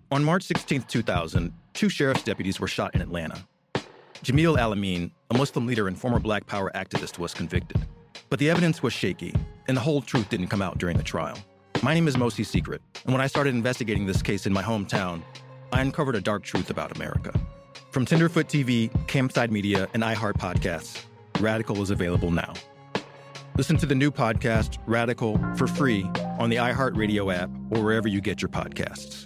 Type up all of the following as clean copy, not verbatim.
On March 16, 2000, 2 sheriff's deputies were shot in Atlanta. Jamil Al-Amin, a Muslim leader and former Black Power activist, was convicted. But the evidence was shaky, and the whole truth didn't come out during the trial. My name is Mosi Secret, and when I started investigating this case in my hometown, I uncovered a dark truth about America. From Tenderfoot TV, Campside Media, and iHeart Podcasts, Radical is available now. Listen to the new podcast, Radical, for free on the iHeartRadio app or wherever you get your podcasts.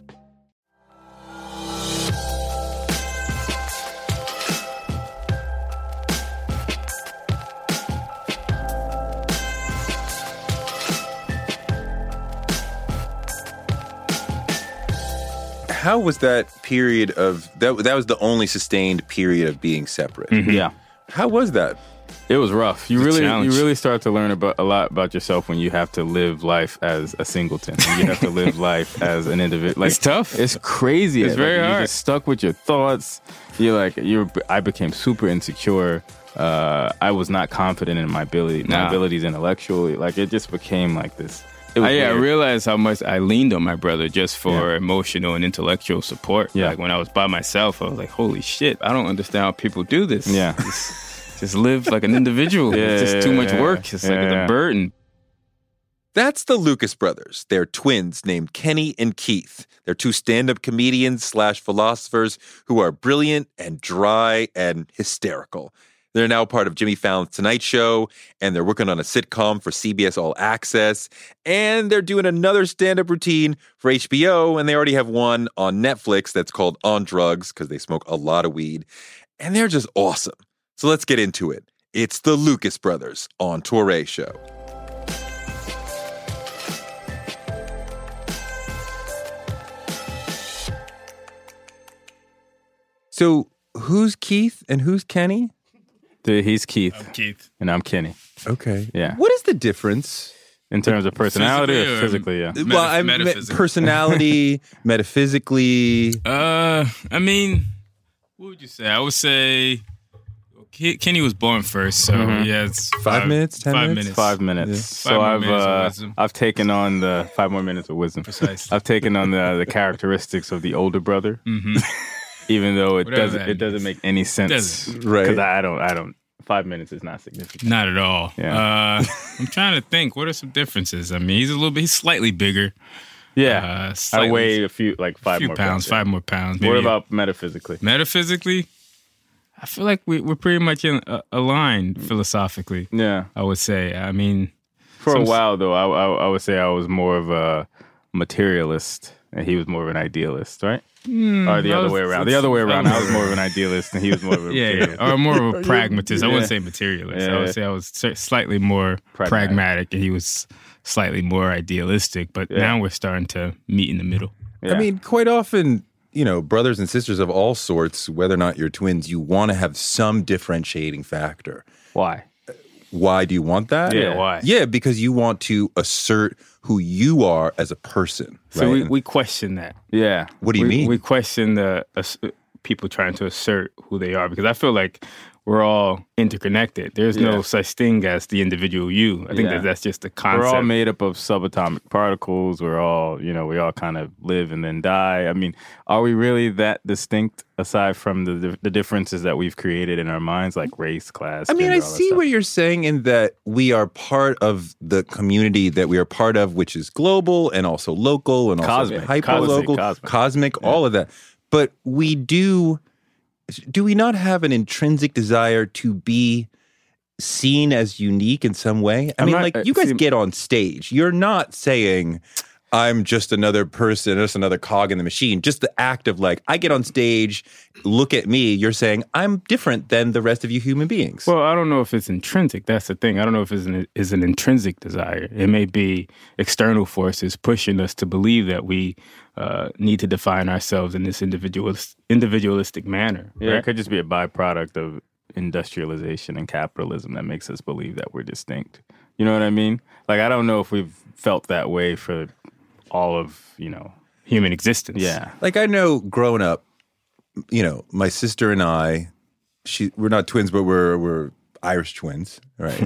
How was that period of that was the only sustained period of being separate? Mm-hmm. Yeah. How was that? It was rough. You really start to learn a lot about yourself when you have to live life as a singleton. You have to live life as an individual. Like, it's tough. It's crazy. It's very hard. You're just stuck with your thoughts. I became super insecure. I was not confident in my ability. My abilities intellectually. Like, it just became like this. I realized how much I leaned on my brother just for emotional and intellectual support. Yeah. Like when I was by myself, I was like, holy shit, I don't understand how people do this. Yeah. Just live like an individual. It's just too much work. It's like a burden. That's the Lucas brothers. They're twins named Kenny and Keith. They're 2 stand-up comedians / philosophers who are brilliant and dry and hysterical. They're now part of Jimmy Fallon's Tonight Show, and they're working on a sitcom for CBS All Access, and they're doing another stand-up routine for HBO, and they already have one on Netflix that's called On Drugs, because they smoke a lot of weed, and they're just awesome. So let's get into it. It's the Lucas Brothers on Touré Show. So who's Keith and who's Kenny? He's Keith. I'm Keith. And I'm Kenny. Okay. Yeah. What is the difference? In terms of personality or physically, yeah. Well, I mean, personality, metaphysically. I mean, what would you say? I would say Kenny was born first, so it's 5 minutes, 10 5 minutes? minutes. 5 minutes. Yeah. So I've taken on the 5 more minutes of wisdom. Precisely. I've taken on the characteristics of the older brother. Mm-hmm. Even though it doesn't make any sense, right? Because I don't. 5 minutes is not significant. Not at all. Yeah. I'm trying to think. What are some differences? I mean, he's slightly bigger. Yeah, I weigh a few, like 5 more pounds. 5 more pounds. What about metaphysically? Metaphysically, I feel like we're pretty much aligned philosophically. Yeah, I would say. I mean, for a while though, I would say I was more of a materialist, and he was more of an idealist, right? Or the other way around. The other way around. I was more of an idealist, and he was more of a materialist. Or more of a pragmatist. I wouldn't say materialist. I would say I was slightly more pragmatic, and he was slightly more idealistic. But now we're starting to meet in the middle. Yeah. I mean, quite often, brothers and sisters of all sorts, whether or not you're twins, you want to have some differentiating factor. Why? Why do you want that? Yeah, why? Yeah, because you want to assert who you are as a person. So right? we question that. Yeah. What do you mean? We question the people trying to assert who they are, because I feel like we're all interconnected. There's no such thing as the individual you. I think that's just the concept. We're all made up of subatomic particles. We're all, we all kind of live and then die. I mean, are we really that distinct aside from the differences that we've created in our minds, like race, class, I mean, gender, I see what you're saying in that we are part of the community that we are part of, which is global and also local and also hyper-local, cosmic, all of that. But do we not have an intrinsic desire to be seen as unique in some way? I mean, you guys get on stage. You're not saying, I'm just another person, just another cog in the machine. Just the act of I get on stage, look at me. You're saying, I'm different than the rest of you human beings. Well, I don't know if it's intrinsic. That's the thing. I don't know if it's an intrinsic desire. It may be external forces pushing us to believe that we need to define ourselves in this individualistic manner. Yeah, right? It could just be a byproduct of industrialization and capitalism that makes us believe that we're distinct. You know what I mean? I don't know if we've felt that way for all of, human existence. Yeah. I know growing up, my sister and I, we're not twins, but we're Irish twins, right?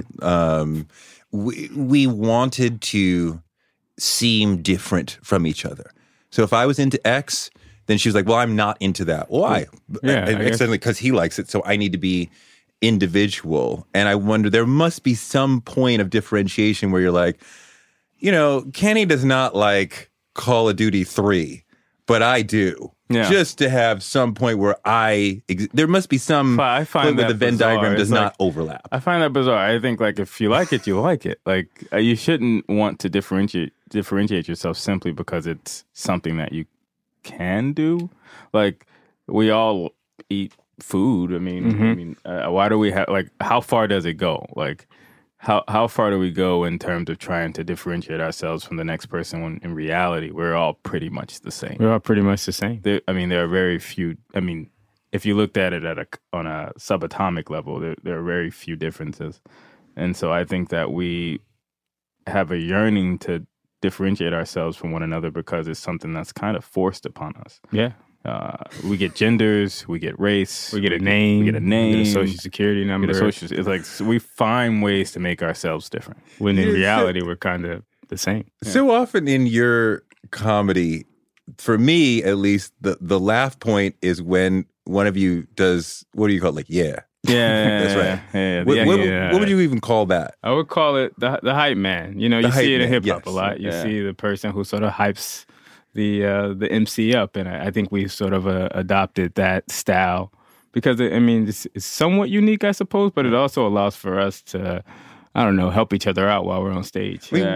We wanted to seem different from each other. So if I was into X, then she was like, well, I'm not into that. Why? Yeah, I guess. Accidentally, because he likes it, so I need to be individual. And I wonder, there must be some point of differentiation where you're like, Kenny does not like Call of Duty 3, but I do. Yeah. Just to have some point where there must be some I find point where that the Venn bizarre. diagram does It's not overlap. I find that bizarre. I think like if you like it, you like it. Like you shouldn't want to differentiate yourself simply because it's something that you can do. Like we all eat food. I mean, why do we have like? How far does it go? Like how far do we go in terms of trying to differentiate ourselves from the next person when in reality we're all pretty much the same? We're all pretty much the same. There are very few. I mean, if you looked at it on a subatomic level, there are very few differences, and so I think that we have a yearning to differentiate ourselves from one another because it's something that's kind of forced upon us. Yeah. We get genders, we get race, We get a name. we get a social security number. It's like we find ways to make ourselves different. When in Yeah, reality, we're kind of the same. So often in your comedy, for me at least, the laugh point is when one of you does, what do you call it? Like, yeah. Yeah, That's right. Yeah, What would you even call that? I would call it the hype man. You The see hype it in man, hip hop yes. a lot. You Yeah. see the person who sort of hypes the MC up, and I think we sort of adopted that style because it's somewhat unique, I suppose, but it also allows for us to, I don't know, help each other out while we're on stage. I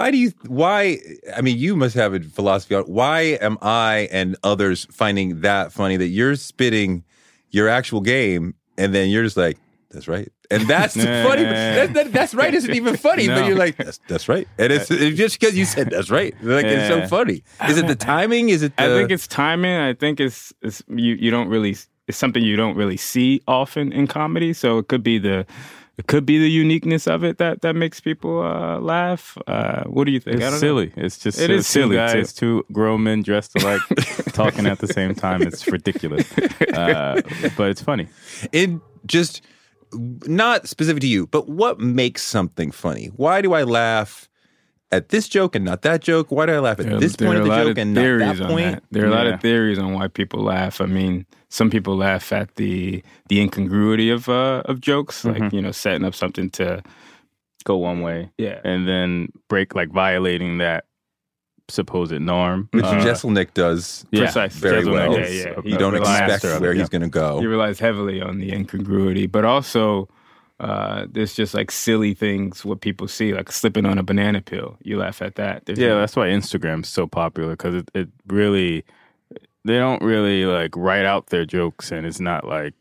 mean, you must have a philosophy on why am I and others finding that funny that you're spitting your actual game and then you're just like, that's right. And that's funny. That's right isn't even funny, but you're like, that's right. And it's just because you said that's right. Like, it's so funny. Is it the timing? Is it I think it's timing. I think it's you don't really, it's something you don't really see often in comedy. So it could be the uniqueness of it that makes people laugh. What do you think? It's silly. It's just It is silly, two guys, two grown men dressed alike talking at the same time. It's ridiculous, but it's funny. It just not specific to you, but what makes something funny? Why do I laugh at this joke and not that joke? Why do I laugh at this point of the joke and not that point? There are a lot of theories on why people laugh. I mean, some people laugh at the incongruity of jokes, like setting up something to Go one way, yeah. and then violating that supposed norm. Which Jeselnik does Precisely. very well. Yeah. You don't expect where he's going to go. He relies heavily on the incongruity, but also there's just like silly things what people see, like slipping on a banana peel. You laugh at that. That's why Instagram's so popular because it really, they don't really like write out their jokes, and it's not like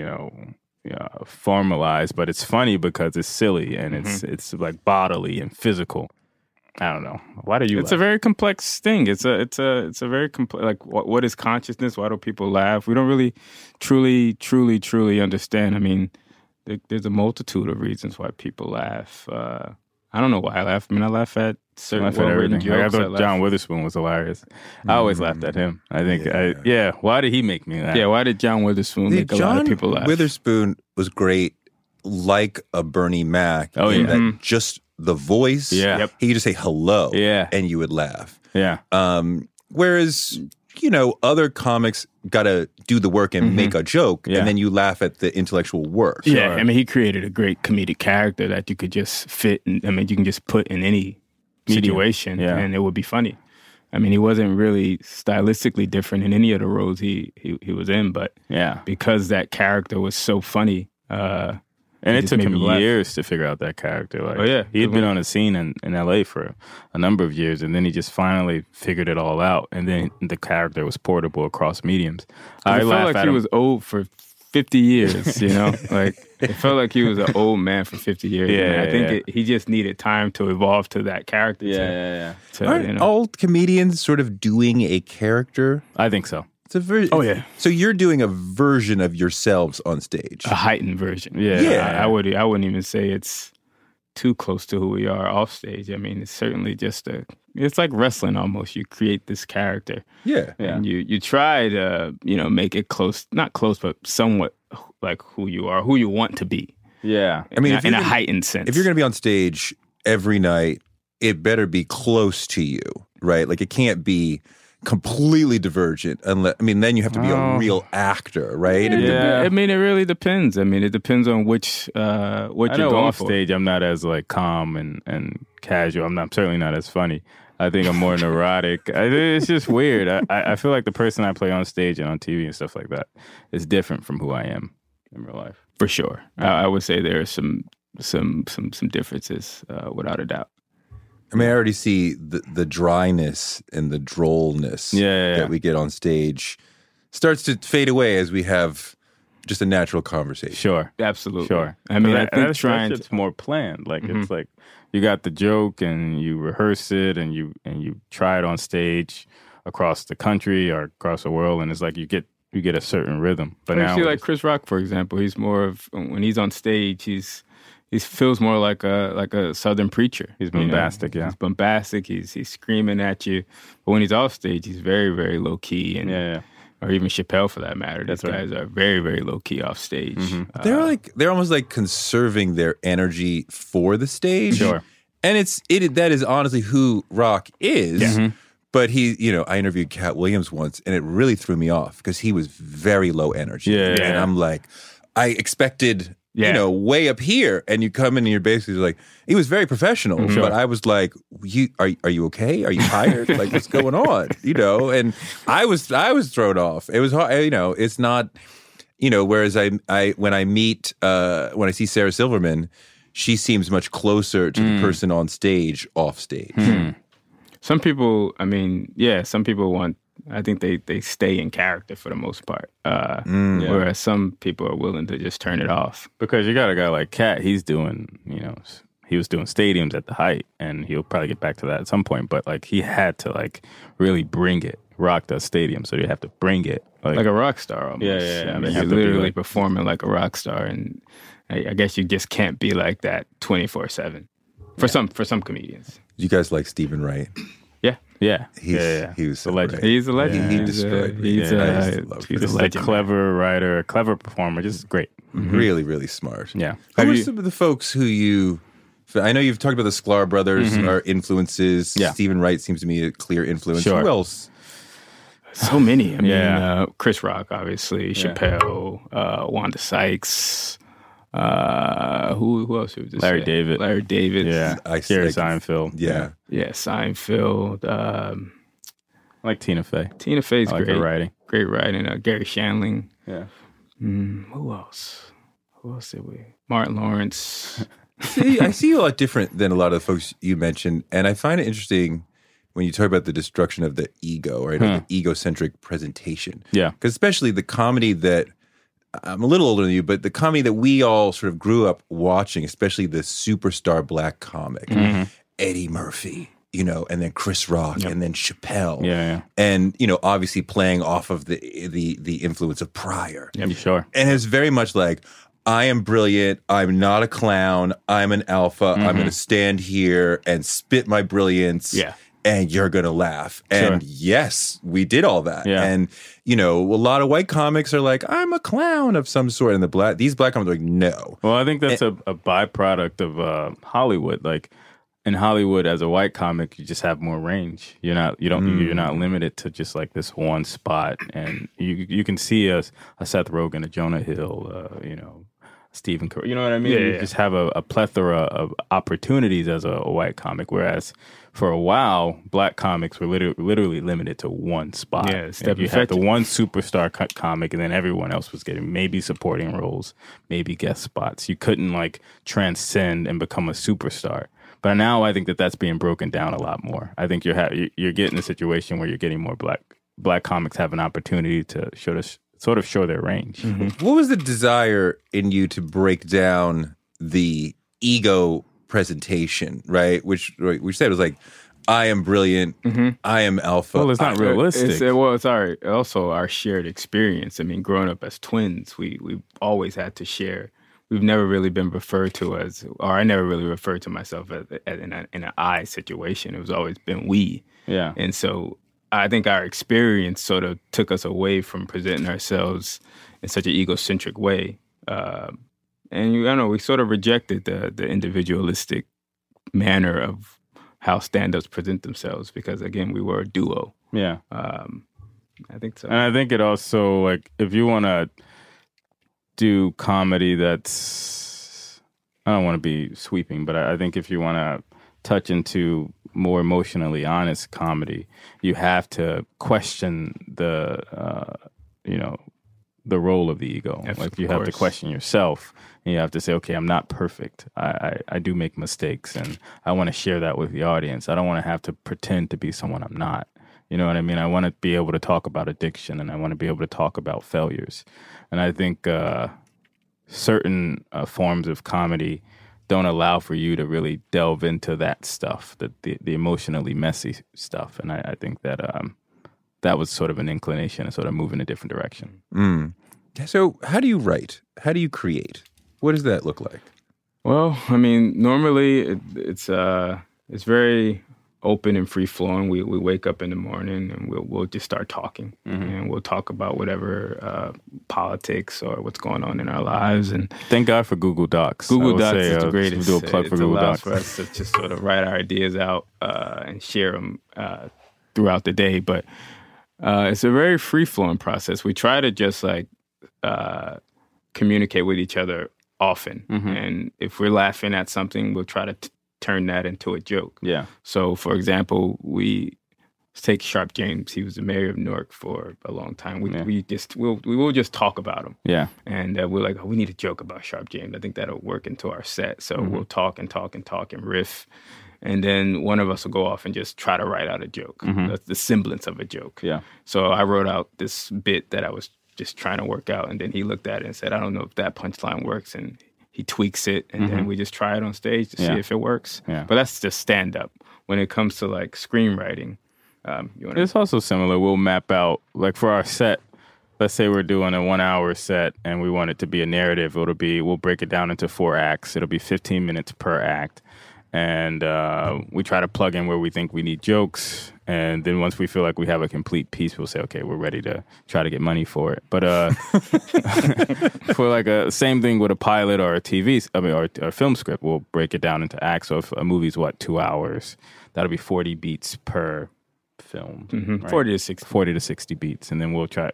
formalized, but it's funny because it's silly and it's like bodily and physical. I don't know. Why do you? It's laugh? a very complex thing. It's a very complex. Like, what is consciousness? Why do people laugh? We don't really, truly understand. I mean, there's a multitude of reasons why people laugh. I don't know why I laugh. I mean, I laugh at certain well-written jokes. I thought John Witherspoon was hilarious. I always laughed at him. I think, why did he make me laugh? Yeah, why did John Witherspoon make a lot of people laugh? John Witherspoon was great, like a Bernie Mac. Oh, in yeah. that just the voice. Yeah. Yep. He could just say hello. Yeah. And you would laugh. Yeah. Whereas, other comics got to do the work and make a joke, Yeah. and then you laugh at the intellectual work. Yeah, I mean, he created a great comedic character that you could just fit. You can just put in any situation, and it would be funny. I mean, he wasn't really stylistically different in any of the roles he was in, but because that character was so funny. And it took him years to figure out that character. Like, he had been on a scene in LA for a number of years, and then he just finally figured it all out. And then the character was portable across mediums. I felt like he was old for 50 years, Like, it felt like he was an old man for 50 years. Yeah, I think he just needed time to evolve to that character. Aren't all comedians sort of doing a character? I think so. It's a So you're doing a version of yourselves on stage. A heightened version. Yeah. I wouldn't even say it's too close to who we are off stage. I mean, it's certainly just it's like wrestling almost. You create this character. Yeah. And you try to, make it close, not close, but somewhat like who you are, who you want to be. Yeah. I mean, in a heightened sense. If you're going to be on stage every night, it better be close to you, right? Like, it can't be completely divergent. Unless, I mean, then you have to be a real actor, right? Yeah. I mean, it really depends. I mean, it depends on what I you're know going off for. stage I'm not as like calm and casual. I'm certainly not as funny. I think I'm more neurotic. It's just weird. I feel like the person I play on stage and on TV and stuff like that is different from who I am in real life. For sure. I would say there are some differences, without a doubt. I mean, I already see the dryness and the drollness that we get on stage starts to fade away as we have just a natural conversation. Sure. Absolutely. Sure. I mean, I think that's it's more planned. Like it's like you got the joke and you rehearse it and you try it on stage across the country or across the world, and it's like you get a certain rhythm. But now see, like Chris Rock, for example, he's more of, when he's on stage, he feels more like a Southern preacher. He's bombastic, He's bombastic. He's screaming at you. But when he's off stage, he's very, very low key. And or even Chappelle, for that matter. These guys are very, very low key off stage. They're almost like conserving their energy for the stage. Sure. And that is honestly who Rock is. Yeah. But I interviewed Cat Williams once, and it really threw me off because he was very low energy. Yeah. And I'm like, I expected, way up here, and you come in and you're basically like, he was very professional, but I was like, are you okay? Are you tired? Like, what's going on? And I was thrown off. It was hard. It's not, whereas when I see Sarah Silverman, she seems much closer to the person on stage, off stage. Some people, some people want, I think they stay in character for the most part. Whereas some people are willing to just turn it off. Because you got a guy like Cat, he's doing, he was doing stadiums at the height, and he'll probably get back to that at some point, but like he had to like really bring it. Rock does stadium, so you have to bring it. Like a rock star almost. Yeah. I mean, you're literally performing like a rock star, and I guess you just can't be like that 24/7 for some comedians. You guys like Stephen Wright? Yeah. He was a legend. He's a legend. He destroyed me. He's a Just legend. a clever writer, a clever performer, just great. Really, really smart. Yeah. Who are some of the folks who I know you've talked about the Sklar brothers are influences. Yeah. Stephen Wright seems to be a clear influence. Sure. Who else? So many. I mean, Chris Rock, obviously, Chappelle, Wanda Sykes. Who else would just Larry say? David. Larry David. Yeah. Jerry Seinfeld. Yeah. Yeah, Seinfeld. I like Tina Fey. Tina Fey's I like great. her writing. Great writing. Gary Shandling. Yeah. Who else? Who else did we? Martin Lawrence. I see you a lot different than a lot of the folks you mentioned, and I find it interesting when you talk about the destruction of the ego, right? Or the egocentric presentation. Yeah. Because especially the comedy that, I'm a little older than you, but the comedy that we all sort of grew up watching, especially the superstar black comic, Eddie Murphy, and then Chris Rock, and then Chappelle. Yeah. And, obviously playing off of the influence of Pryor. Yeah, sure. And it's very much like, I am brilliant. I'm not a clown. I'm an alpha. I'm going to stand here and spit my brilliance. Yeah. And you're going to laugh. And yes, we did all that. Yeah. And, a lot of white comics are like, I'm a clown of some sort. And these black comics are like, no. Well, I think that's a byproduct of Hollywood. Like in Hollywood, as a white comic, you just have more range. You're not limited to just like this one spot. And you can see a Seth Rogen, a Jonah Hill, Stephen Curry. You know what I mean? You just have a plethora of opportunities as a white comic, whereas for a while, black comics were literally limited to one spot. Yeah, you had the one superstar comic, and then everyone else was getting maybe supporting roles, maybe guest spots. You couldn't like transcend and become a superstar. But now I think that that's being broken down a lot more. I think you're getting a situation where you're getting more black comics have an opportunity to sort of show their range. What was the desire in you to break down the ego presentation, right? Which said was like, I am brilliant. I am alpha. Well, it's not realistic. It's also our shared experience. I mean, growing up as twins, we always had to share. We've never really been referred to as, or I never really referred to myself as in an I situation. It was always been we. Yeah. And so I think our experience sort of took us away from presenting ourselves in such an egocentric way. And we sort of rejected the individualistic manner of how stand-ups present themselves because, again, we were a duo. Yeah. I think so. And I think it also, like, if you want to do comedy that's, I don't want to be sweeping, but I think if you want to touch into more emotionally honest comedy, you have to question the, the role of the ego. Yes, like, you have to question yourself, and you have to say, okay, I'm not perfect. I do make mistakes, and I want to share that with the audience. I don't want to have to pretend to be someone I'm not. You know what I mean? I want to be able to talk about addiction, and I want to be able to talk about failures. And I think certain forms of comedy don't allow for you to really delve into that stuff, the emotionally messy stuff. And I think that that was sort of an inclination to sort of move in a different direction. Mm. So how do you write? How do you create? What does that look like? Well, I mean, normally it's very open and free flowing. We wake up in the morning and we'll just start talking, and we'll talk about whatever politics or what's going on in our lives. And thank God for Google Docs. Google Docs is the greatest. Do a plug for Google Docs for us to just sort of write our ideas out and share them throughout the day. But it's a very free flowing process. We try to just like communicate with each other often, and if we're laughing at something, we'll try to turn that into a joke. Yeah. So, for example, we take Sharp James. He was the mayor of Newark for a long time. We will just talk about him. Yeah. And we're like, oh, we need a joke about Sharp James. I think that'll work into our set. So we'll talk and riff. And then one of us will go off and just try to write out a joke, the semblance of a joke. Yeah. So I wrote out this bit that I was just trying to work out. And then he looked at it and said, I don't know if that punchline works. And he tweaks it, and then we just try it on stage to see if it works. Yeah. But that's just stand-up. When it comes to, like, screenwriting, it's also similar. We'll map out, like, for our set, let's say we're doing a 1-hour set, and we want it to be a narrative. We'll break it down into 4 acts. It'll be 15 minutes per act. And we try to plug in where we think we need jokes. And then once we feel like we have a complete piece, we'll say, okay, we're ready to try to get money for it. But for like a same thing with a pilot or or a film script, we'll break it down into acts. So if a movie's 2 hours, that'll be 40 beats per film. Right? 40 to 60 beats. And then we'll try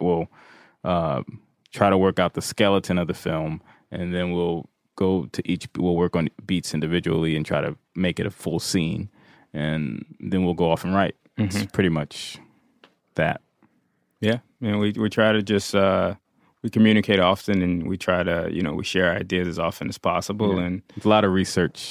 to work out the skeleton of the film, and then we'll work on beats individually and try to make it a full scene, and then we'll go off and write. It's pretty much that. Yeah, and we try to just we communicate often, and we try to we share ideas as often as possible, and it's a lot of research.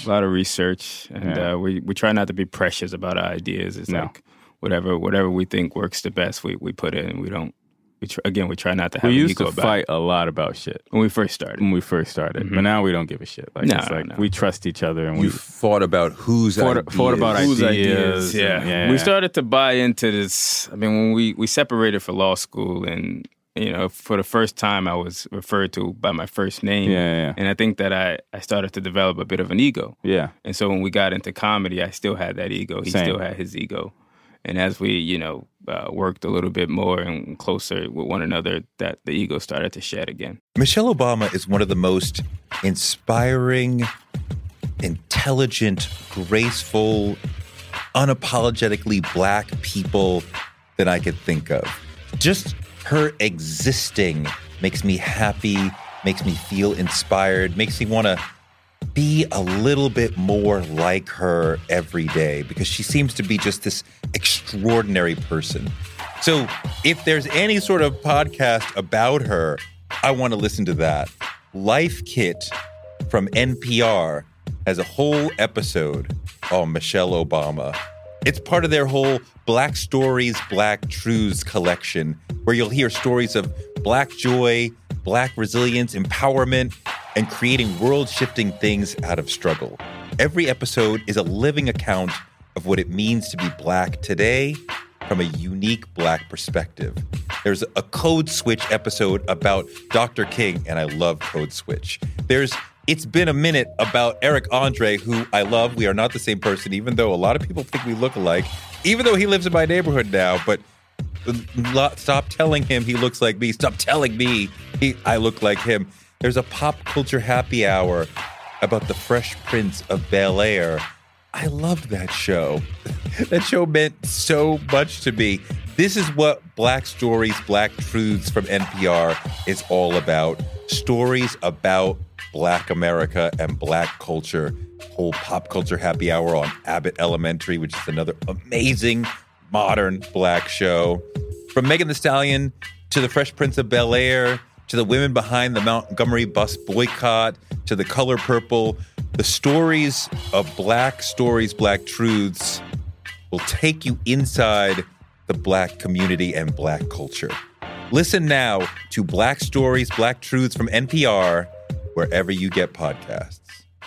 And we try not to be precious about our ideas. It's like whatever we think works the best, we put it, and we don't. We try not to have. We used to fight a lot about shit when we first started. But now we don't give a shit. Like we trust each other, and we fought about fought about ideas. Yeah. We started to buy into this. I mean, when we separated for law school, and for the first time, I was referred to by my first name. Yeah. And I think that I started to develop a bit of an ego. Yeah. And so when we got into comedy, I still had that ego. He still had his ego. And as we, worked a little bit more and closer with one another, that the ego started to shed again. Michelle Obama is one of the most inspiring, intelligent, graceful, unapologetically Black people that I could think of. Just her existing makes me happy, makes me feel inspired, makes me want to be a little bit more like her every day, because she seems to be just this extraordinary person. So if there's any sort of podcast about her, I want to listen to that. Life Kit from NPR has a whole episode on Michelle Obama. It's part of their whole Black Stories, Black Truths collection, where you'll hear stories of Black joy, Black resilience, empowerment, and creating world-shifting things out of struggle. Every episode is a living account of what it means to be Black today from a unique Black perspective. There's a Code Switch episode about Dr. King, and I love Code Switch. There's It's Been a Minute about Eric Andre, who I love. We are not the same person, even though a lot of people think we look alike, even though he lives in my neighborhood now, but stop telling him he looks like me. Stop telling me I look like him. There's a pop culture happy hour about the Fresh Prince of Bel-Air. I loved that show. That show meant so much to me. This is what Black Stories, Black Truths from NPR is all about. Stories about Black America and Black culture. Whole pop culture happy hour on Abbott Elementary, which is another amazing modern Black show. From Megan Thee Stallion to the Fresh Prince of Bel-Air to the women behind the Montgomery bus boycott to the Color Purple, the stories of Black Stories, Black Truths will take you inside the Black community and Black culture. Listen now to Black Stories, Black Truths from NPR, wherever you get podcasts.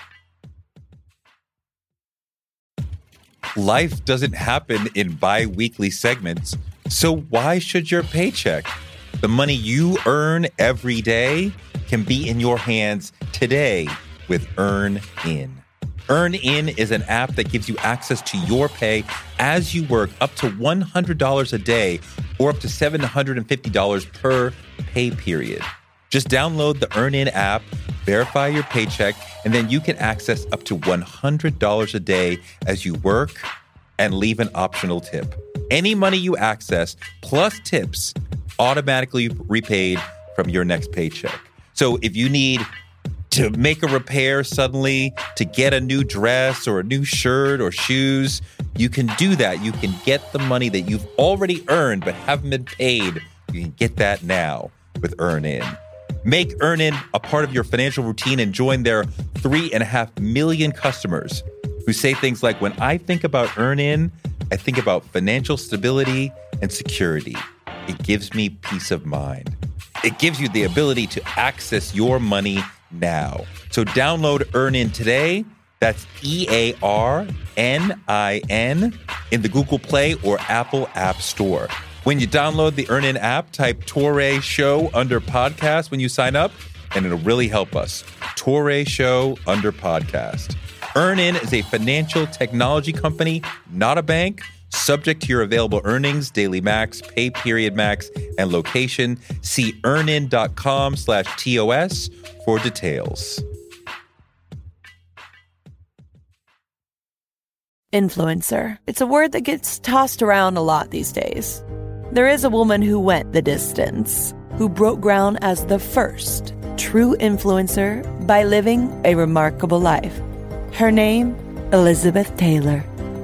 Life doesn't happen in bi-weekly segments, so why should your paycheck? The money you earn every day can be in your hands today with EarnIn. EarnIn is an app that gives you access to your pay as you work, up to $100 a day or up to $750 per pay period. Just download the EarnIn app, verify your paycheck, and then you can access up to $100 a day as you work and leave an optional tip. Any money you access plus tips automatically repaid from your next paycheck. So if you need to make a repair suddenly, to get a new dress or a new shirt or shoes, you can do that. You can get the money that you've already earned but haven't been paid. You can get that now with EarnIn. Make EarnIn a part of your financial routine and join their 3.5 million customers who say things like, when I think about EarnIn, I think about financial stability and security. It gives me peace of mind. It gives you the ability to access your money now. So download EarnIn today. That's EARNIN in the Google Play or Apple App Store. When you download the EarnIn app, type Touré Show under podcast when you sign up, and it'll really help us. Touré Show under podcast. EarnIn is a financial technology company, not a bank. Subject to your available earnings, daily max, pay period max, and location. See earnin.com/TOS for details. Influencer. It's a word that gets tossed around a lot these days. There is a woman who went the distance, who broke ground as the first true influencer by living a remarkable life. Her name, Elizabeth Taylor.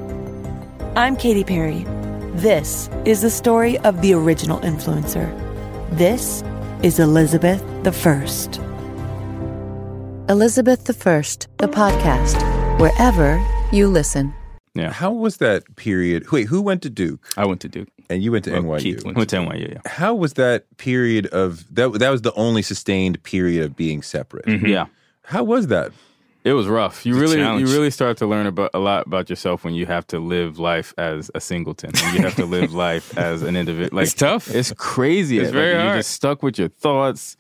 I'm Katy Perry. This is the story of the original influencer. This is Elizabeth the First. Elizabeth the First, the podcast, wherever you listen. Yeah. How was that period? Wait, who went to Duke? I went to Duke. And you went to NYU. Keith went to NYU, yeah. How was that period of, that was the only sustained period of being separate? Mm-hmm. Yeah. How was that? It was rough. You really start to learn a lot about yourself when you have to live life as a singleton. When you have to live life as an individual. Like, it's tough. It's crazy. It's very hard. You're just stuck with your thoughts.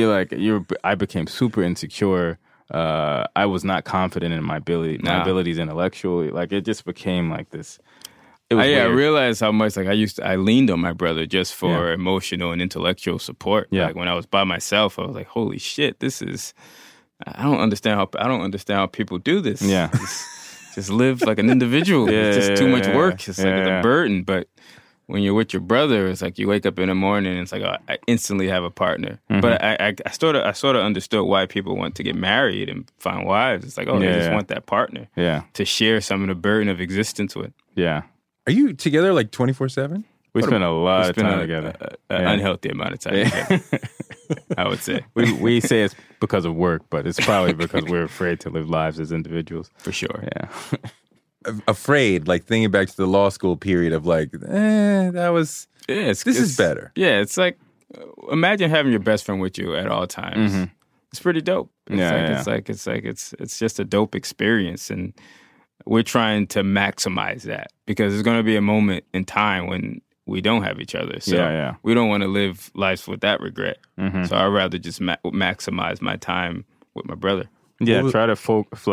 I became super insecure. I was not confident in my abilities intellectually. Like, it just became like this. It was I realized how much I leaned on my brother just for emotional and intellectual support. Yeah. Like when I was by myself, I was like, holy shit, I don't understand how people do this. Yeah. Just live like an individual. It's just too much work. It's like a burden. But when you're with your brother, it's like you wake up in the morning and it's like, oh, I instantly have a partner. Mm-hmm. But I sort of understood why people want to get married and find wives. It's like, they just want that partner to share some of the burden of existence with. Yeah. Are you together like 24/7? We spend a lot of time together. An unhealthy amount of time together, I would say. We say it's because of work, but it's probably because we're afraid to live lives as individuals. For sure. Yeah. Afraid, like thinking back to the law school period of like, this is better. Yeah, it's like, imagine having your best friend with you at all times. Mm-hmm. It's pretty dope. It's just a dope experience, and we're trying to maximize that because there's going to be a moment in time when we don't have each other. So we don't want to live lives with that regret. Mm-hmm. So I'd rather just maximize my time with my brother. Yeah, try to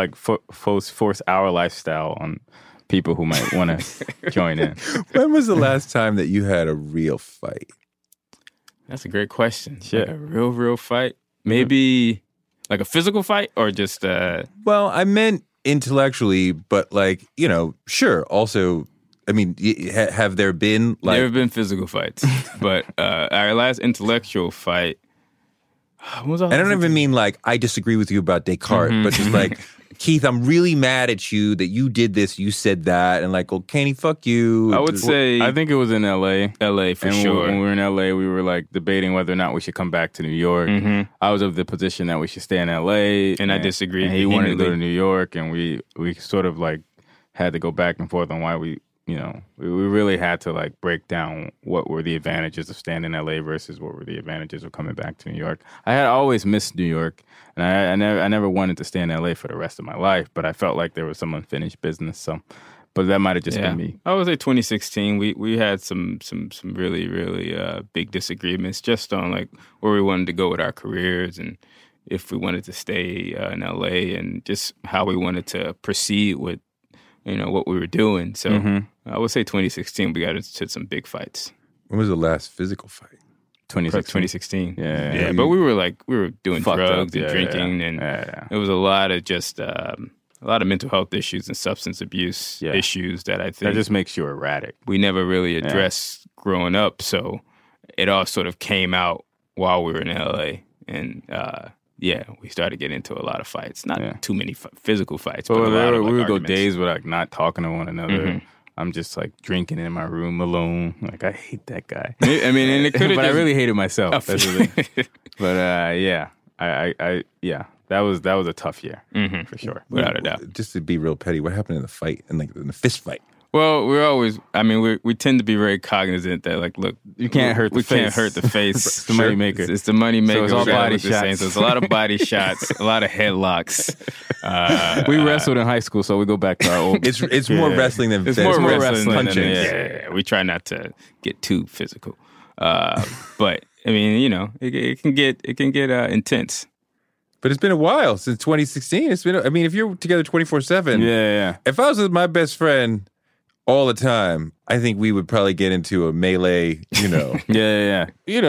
force our lifestyle on people who might want to join in. When was the last time that you had a real fight? That's a great question. Like a real fight? Maybe like a physical fight or just... Well, I meant intellectually, but like, sure, also I mean, have there been like... There have been physical fights, but our last intellectual fight... I don't even mean like, I disagree with you about Descartes, but just like, Keith, I'm really mad at you that you did this, you said that, and like, well, Kenny, fuck you. I would say... I think it was in L.A. L.A. for sure. When we were in L.A., we were like debating whether or not we should come back to New York. I was of the position that we should stay in L.A. And I disagreed. And he wanted to go to New York, and we sort of like had to go back and forth on why we really had to like break down what were the advantages of staying in LA versus what were the advantages of coming back to New York. I had always missed New York, and I never wanted to stay in LA for the rest of my life, but I felt like there was some unfinished business. So, but that might have just been me. I would say 2016, we had some really, really big disagreements just on like where we wanted to go with our careers and if we wanted to stay in LA and just how we wanted to proceed with what we were doing. So I would say 2016, we got into some big fights. When was the last physical fight? 2016. Yeah. But we were doing drugs and drinking, and it was a lot of just a lot of mental health issues and substance abuse issues that I think that just makes you erratic. We never really addressed growing up, so it all sort of came out while we were in LA, and we started getting into a lot of fights. Not too many physical fights, but a lot of we would arguments. go days without not talking to one another. I'm just like drinking in my room alone. Like I hate that guy. I mean, and it could have. But I really hated myself. That's the thing. But that was a tough year for sure, without a doubt. Just to be real petty, what happened in the fight, in the fist fight? Well, we tend to be very cognizant that, like, look, you can't hurt the face. Can't hurt the face. It's the money maker. It's the money maker. So it's all body shots. So it's a lot of body shots, a lot of headlocks. We wrestled in high school, so we go back to our old... It's more wrestling than... It's more wrestling punching. Yeah. We try not to get too physical. But, I mean, it can get intense. But it's been a while since 2016. It's been... I mean, if you're together 24/7... Yeah. If I was with my best friend... all the time, I think we would probably get into a melee, Yeah.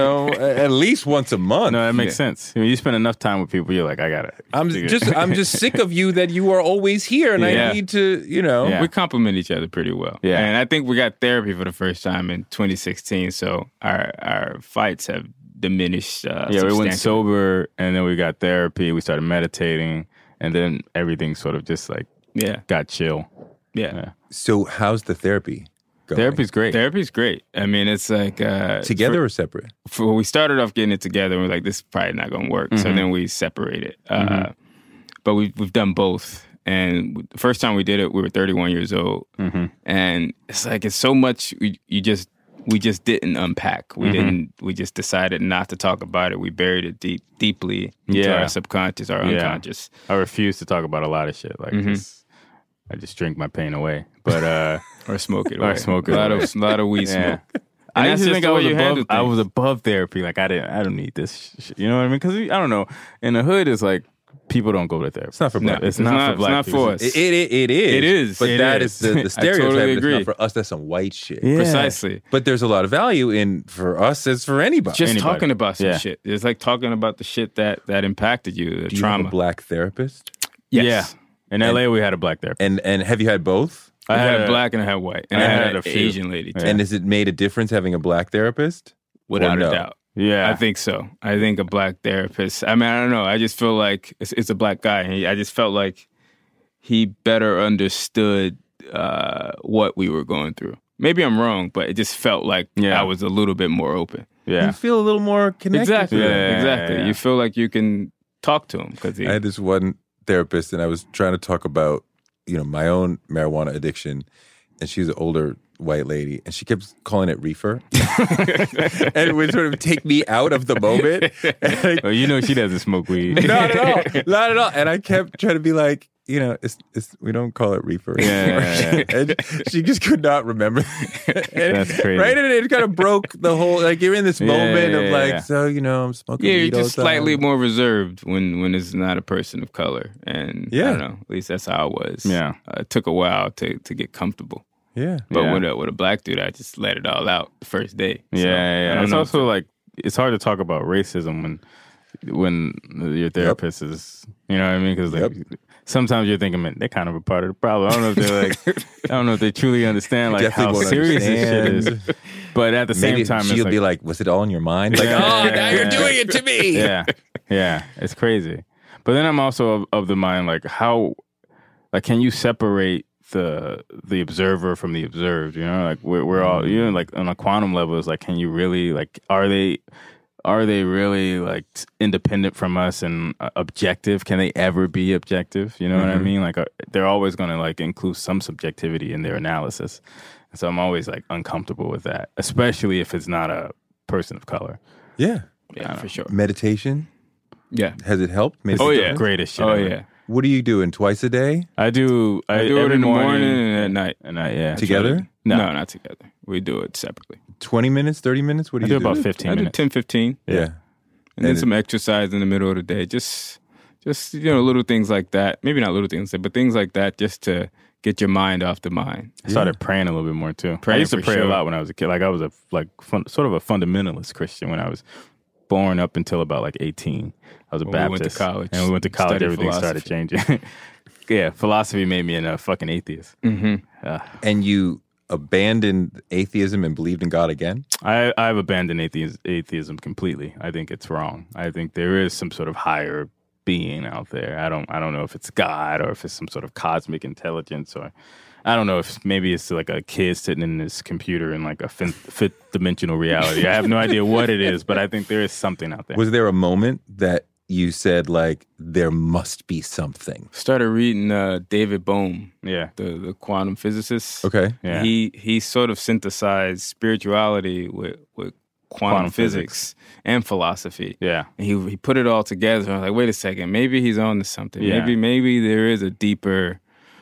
At least once a month. No, that makes sense. You spend enough time with people, you're like, I got it. I'm just sick of you that you are always here, and I need to, We complement each other pretty well. Yeah. And I think we got therapy for the first time in 2016, so our fights have diminished. We went sober, and then we got therapy. We started meditating, and then everything sort of just like got chill. Yeah. So how's the therapy going? Therapy's great. I mean, it's like... together or separate? We started off getting it together, and we're like, this is probably not going to work. So then we separated. But we've done both. And the first time we did it, we were 31 years old. And it's like, it's so much we just didn't unpack. We just decided not to talk about it. We buried it deeply into our subconscious, our unconscious. I refuse to talk about a lot of shit. Like I just drink my pain away, but or smoke it. Or smoke it. A lot of weed smoke. I used to think I was above therapy. Like I don't need this shit. You know what I mean? Because I don't know. In the hood, it's like people don't go to therapy. It's not for black. It's not for black. It's not for us. It is. It is. But that is the stereotype. Totally agree. It's not for us. That's some white shit. Yeah. Precisely. But there's a lot of value in for us as for anybody. Just talking about some shit. It's like talking about the shit that impacted you. The Do trauma. You have a black therapist? Yes. Yeah. In LA, we had a black therapist. And have you had both? I had black and I had white. And I had an Asian lady, too. And has it made a difference having a black therapist? Without a doubt. Yeah. I think so. I think a black therapist, I mean, I don't know. I just feel like it's a black guy. I just felt like he better understood what we were going through. Maybe I'm wrong, but it just felt like I was a little bit more open. Yeah. You feel a little more connected. Exactly. Yeah, exactly. yeah. You feel like you can talk to him. I had this one therapist, and I was trying to talk about, my own marijuana addiction, and she was an older white lady, and she kept calling it reefer, and it would sort of take me out of the moment. Well, she doesn't smoke weed. Not at all. And I kept trying to be like, it's we don't call it reefer anymore. And she just could not remember. That's crazy. Right? And it kind of broke the whole, like, you're in this moment of like, so, I'm smoking weed you're just all the time. slightly more reserved when it's not a person of color. And I don't know, at least that's how I was. Yeah. It took a while to get comfortable. Yeah. But with a black dude, I just let it all out the first day. So, It's also like, it's hard to talk about racism when your therapist is, You know what I mean? Because like, sometimes you're thinking, man, they're kind of a part of the problem. I don't know if they're like, I don't know if they truly understand like how serious this shit is. But at the same time, she'll be like, was it all in your mind? Like, now you're doing it to me. Yeah, it's crazy. But then I'm also of the mind, like, how, like, can you separate the observer from the observed? You know, like we're all, you know, like on a quantum level, it's like, can you really, like, are they really like independent from us and objective? Can they ever be objective? You know what I mean? Like they're always going to like include some subjectivity in their analysis. And so I'm always like uncomfortable with that, especially if it's not a person of color. Yeah, for sure. Meditation. Yeah, has it helped? Greatest shit. Yeah. What are you doing? Twice a day? I do it in the morning and at night. Yeah. Together? No, not together. We do it separately. 20 minutes, 30 minutes? What do you do? About 15 minutes. I do 10, 15. Yeah. And then some exercise in the middle of the day. Just you know, little things like that. Maybe not little things, but things like that just to get your mind off the mind. I started praying a little bit more too. I used to pray a lot when I was a kid. Like I was sort of a fundamentalist Christian when I was born up until about like 18. I was a Baptist. We went to college. And we went to college. Everything started changing. Yeah, philosophy made me a fucking atheist. And you abandoned atheism and believed in God again? I've abandoned atheism completely. I think it's wrong. I think there is some sort of higher being out there. I don't know if it's God or if it's some sort of cosmic intelligence, or I don't know if maybe it's like a kid sitting in this computer in like a fifth dimensional reality. I have no idea what it is, but I think there is something out there. Was there a moment that you said like there must be something? Started reading David Bohm, yeah, the quantum physicist. Okay, yeah. He sort of synthesized spirituality with quantum physics and philosophy. Yeah, and he put it all together. I was like, wait a second, maybe he's on to something. Yeah. Maybe there is a deeper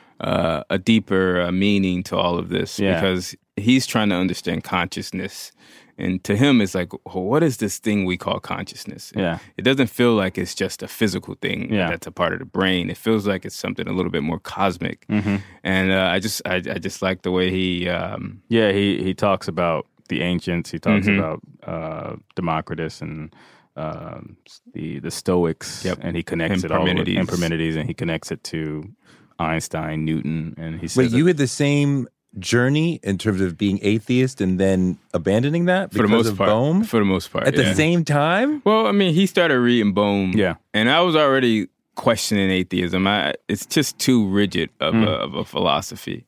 meaning to all of this, because he's trying to understand consciousness. And to him, it's like, well, what is this thing we call consciousness? Yeah. It doesn't feel like it's just a physical thing that's a part of the brain. It feels like it's something a little bit more cosmic. And I just like the way he... he talks about the ancients. He talks about Democritus and the Stoics. Yep. And he connects it all with Parmenides, and he connects it to Einstein, Newton, and he says... Wait, you had the same journey in terms of being atheist and then abandoning that for the most part. Bohm? For the most part, at the same time? Well, I mean, he started reading Bohm, and I was already questioning atheism. It's just too rigid of a philosophy.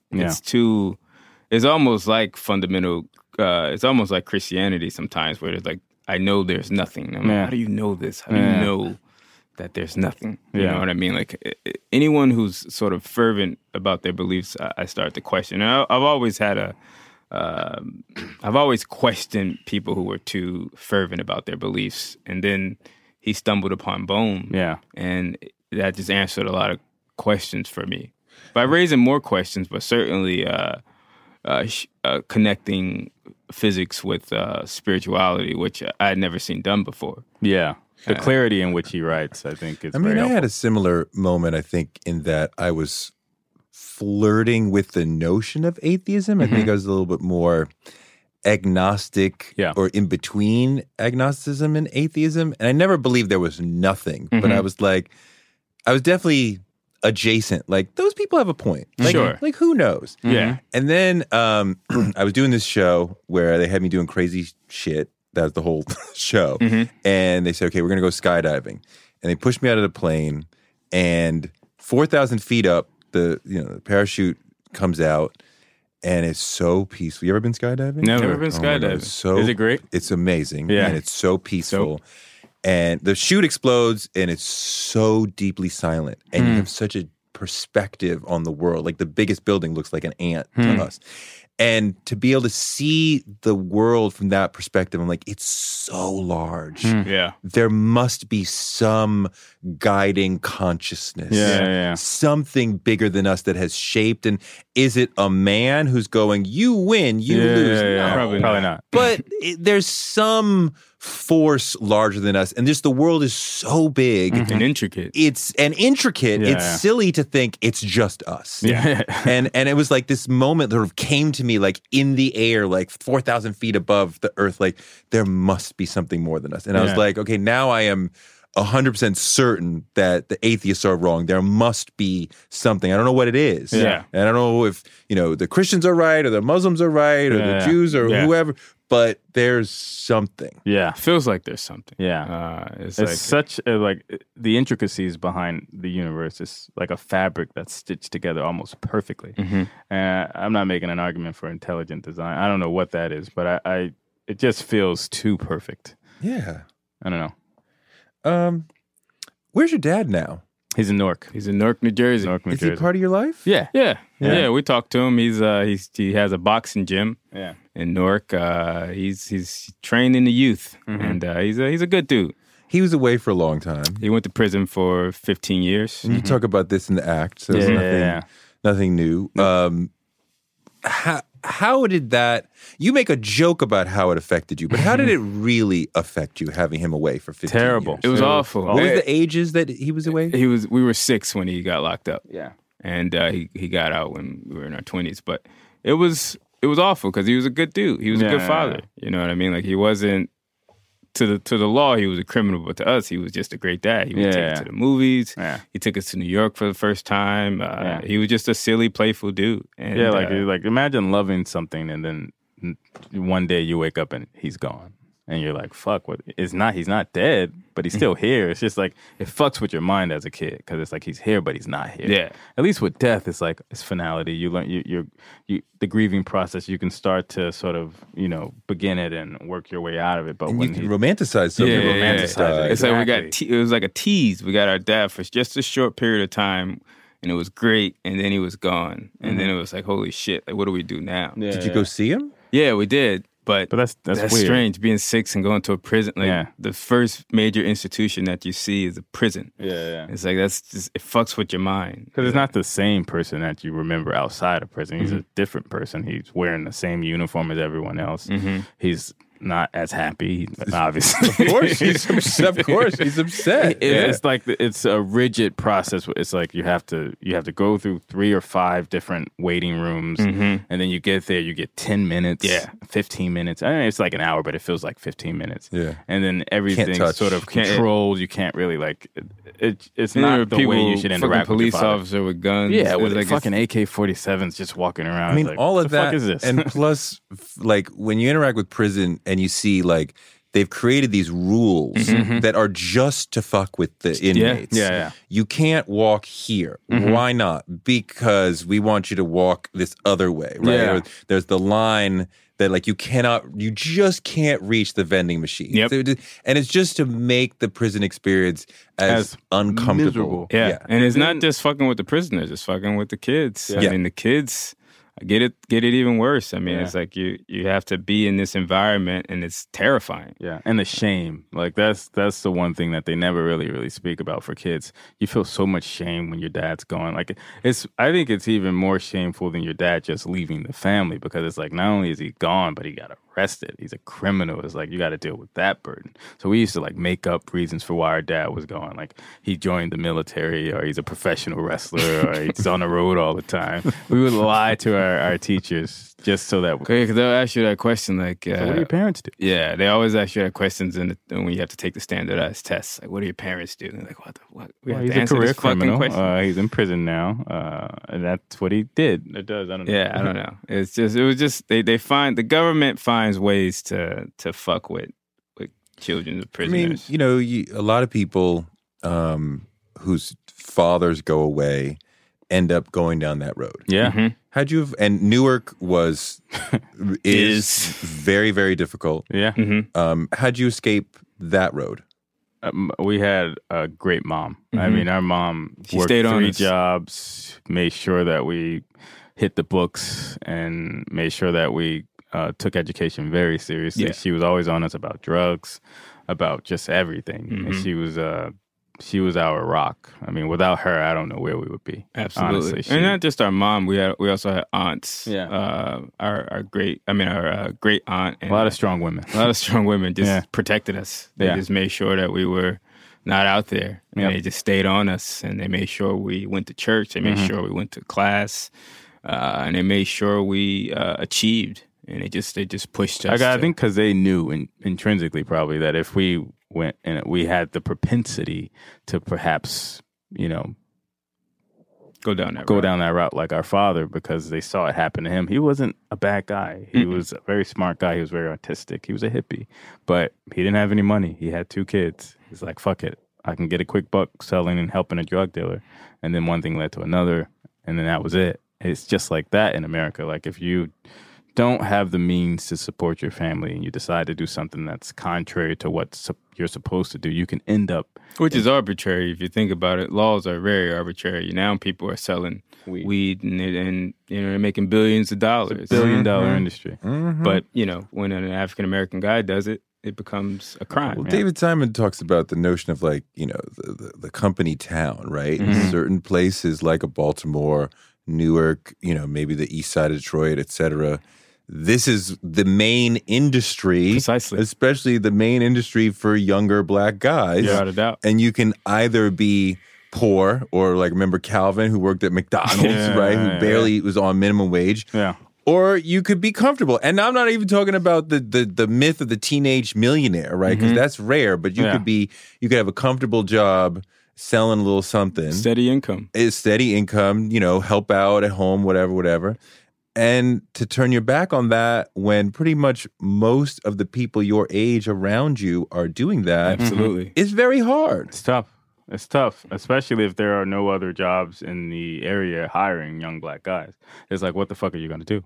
It's almost like fundamental. It's almost like Christianity sometimes, where it's like, I know there's nothing. I'm like, how do you know this? How do you know that there's nothing? You know what I mean? Like anyone who's sort of fervent about their beliefs, I start to question. And I've always had I've always questioned people who were too fervent about their beliefs. And then he stumbled upon Bohm. Yeah. And that just answered a lot of questions for me. By raising more questions, but certainly connecting physics with spirituality, which I had never seen done before. Yeah. The clarity in which he writes, I think, is very I helpful. had a similar moment, I think, in that I was flirting with the notion of atheism. I think I was a little bit more agnostic or in between agnosticism and atheism. And I never believed there was nothing, but I was definitely adjacent. Like, those people have a point. Like, like who knows? Yeah. And then I was doing this show where they had me doing crazy shit. That was the whole show. And they said, okay, we're going to go skydiving. And they pushed me out of the plane, and 4,000 feet up, the parachute comes out, and it's so peaceful. You ever been skydiving? Never been skydiving. Is it great? It's amazing. Yeah. And it's so peaceful. And the chute explodes, and it's so deeply silent. And you have such a perspective on the world. Like, the biggest building looks like an ant to us. And to be able to see the world from that perspective, I'm like, it's so large. Yeah. There must be some guiding consciousness. Something bigger than us that has shaped. And is it a man who's going, you win, you lose? No. Probably not. But there's some force larger than us. And just the world is so big. And intricate. It's It's silly to think it's just us. And it was like this moment that sort of came to me like in the air, like 4,000 feet above the earth, like there must be something more than us. And I was like, okay, now I am 100% certain that the atheists are wrong. There must be something. I don't know what it is. Yeah. And I don't know if, the Christians are right or the Muslims are right or the Jews or whoever, but there's something. Yeah. Feels like there's something. Yeah. It's It's like, such the intricacies behind the universe is like a fabric that's stitched together almost perfectly. I'm not making an argument for intelligent design. I don't know what that is, but it just feels too perfect. Yeah. I don't know. Where's your dad now? He's in Newark. he's in Newark, New Jersey. Newark, New Is Jersey. he part of your life? Yeah. Yeah. We talked to him. He has a boxing gym Yeah. in Newark. He's trained in the youth, and he's a good dude. He was away for a long time. He went to prison for 15 years. And you talk about this in the act, so it's nothing new. How did that? You make a joke about how it affected you, but how did it really affect you having him away for 15 Terrible. years? It was awful. What was the ages that he was away? We were 6 when he got locked up. Yeah. And he got out when we were in our 20s. But it was awful because he was a good dude. He was a good father. You know what I mean? Like, he wasn't to the law, he was a criminal, but to us, he was just a great dad. He would take us to the movies. Yeah. He took us to New York for the first time. He was just a silly, playful dude. And, like imagine loving something and then one day you wake up and he's gone. And you're like, fuck, what? He's not dead, but he's still here. It's just like, it fucks with your mind as a kid because it's like he's here, but he's not here. Yeah. At least with death, it's like, it's finality. You learn, the grieving process, you can start to sort of, begin it and work your way out of it. But And when you can romanticize something. romanticize it. It's like Exactly. it was like a tease. We got our dad for just a short period of time, and it was great. And then he was gone, and then it was like, holy shit! Like, what do we do now? Yeah, Did you go see him? Yeah, we did. But that's weird. strange. Being 6 and going to a prison, like the first major institution that you see is a prison. Yeah. It's like it fucks with your mind. Because it's not the same person that you remember outside of prison. He's a different person. He's wearing the same uniform as everyone else. He's not as happy, obviously. Of course, he's upset. It's like it's a rigid process. It's like you have to go through 3 or 5 different waiting rooms, and then you get there. You get 10 minutes, 15 minutes. I mean, it's like an hour, but it feels like 15 minutes. Yeah, and then everything's touch. sort of controlled. You can't really like. It's And there were not the way you should interact with your police father. officer with guns. Yeah, It was with like fucking AK-47s just walking around. I mean, like, all of the that, fuck is this? and plus, like when you interact with prison and you see like they've created these rules that are just to fuck with the inmates. Yeah. You can't walk here. Why not? Because we want you to walk this other way, right? Yeah. Or there's the line that like you just can't reach the vending machine. Yep. And it's just to make the prison experience as uncomfortable. miserable. Yeah. And it's not just fucking with the prisoners, it's fucking with the kids. Yeah. I mean, the kids get it even worse. I mean, it's like you have to be in this environment and it's terrifying. Yeah, and the shame. Like that's the one thing that they never really speak about for kids. You feel so much shame when your dad's gone. Like I think it's even more shameful than your dad just leaving the family because it's like not only is he gone, but he got arrested. He's a criminal. It's like you got to deal with that burden. So we used to like make up reasons for why our dad was gone. Like he joined the military, or he's a professional wrestler, or he's on the road all the time. We would lie to our teachers just so that. Because they'll ask you that question like, So what do your parents do? Yeah, they always ask you that questions when you have to take the standardized tests. Like, what do your parents do? And they're like, what the fuck? We have He's to a answer career this fucking criminal. question. He's in prison now, and that's what he did. It does. I don't know. Yeah, I don't know. It was just they find the government finds ways to fuck with children of prisoners. I mean, a lot of people whose fathers go away end up going down that road. Yeah. How'd you have, and Newark is very, very difficult. Yeah. How'd you escape that road? We had a great mom. I mean, our mom worked stayed on 3 us. jobs, made sure that we hit the books, and made sure that we took education very seriously. Yeah. She was always on us about drugs, about just everything. And she was our rock. I mean, without her, I don't know where we would be. Absolutely, Honestly, and not just our mom. We also had aunts. Yeah. Our great aunt. And a lot of strong women. A lot of strong women just protected us. They just made sure that we were not out there. And they just stayed on us, and they made sure we went to church. They made sure we went to class, and they made sure we achieved. And they just pushed us. I think because they knew intrinsically probably that if we went, and we had the propensity to perhaps, go down that route like our father, because they saw it happen to him. He wasn't a bad guy. He was a very smart guy. He was very artistic. He was a hippie, but he didn't have any money. He had 2 kids. He's like, fuck it. I can get a quick buck selling and helping a drug dealer. And then one thing led to another, and then that was it. It's just like that in America. Like, if you don't have the means to support your family and you decide to do something that's contrary to what you're supposed to do, you can end up... Which is arbitrary if you think about it. Laws are very arbitrary. Now people are selling weed and they're making billions of dollars. It's a billion-dollar industry. Mm-hmm. But, when an African-American guy does it, it becomes a crime. Well, David Simon talks about the notion of the company town, right? Mm-hmm. Certain places like a Baltimore, Newark, maybe the east side of Detroit, et cetera. This is the main industry, Precisely. especially the main industry for younger black guys. Without a doubt. And you can either be poor or remember Calvin, who worked at McDonald's, right? Who barely was on minimum wage. Yeah. Or you could be comfortable. And I'm not even talking about the myth of the teenage millionaire, right? Because that's rare, but you could have a comfortable job selling a little something. Steady income. Steady income, help out at home, whatever. And to turn your back on that when pretty much most of the people your age around you are doing that, Absolutely, is very hard. It's tough, especially if there are no other jobs in the area hiring young black guys. It's like, what the fuck are you going to do?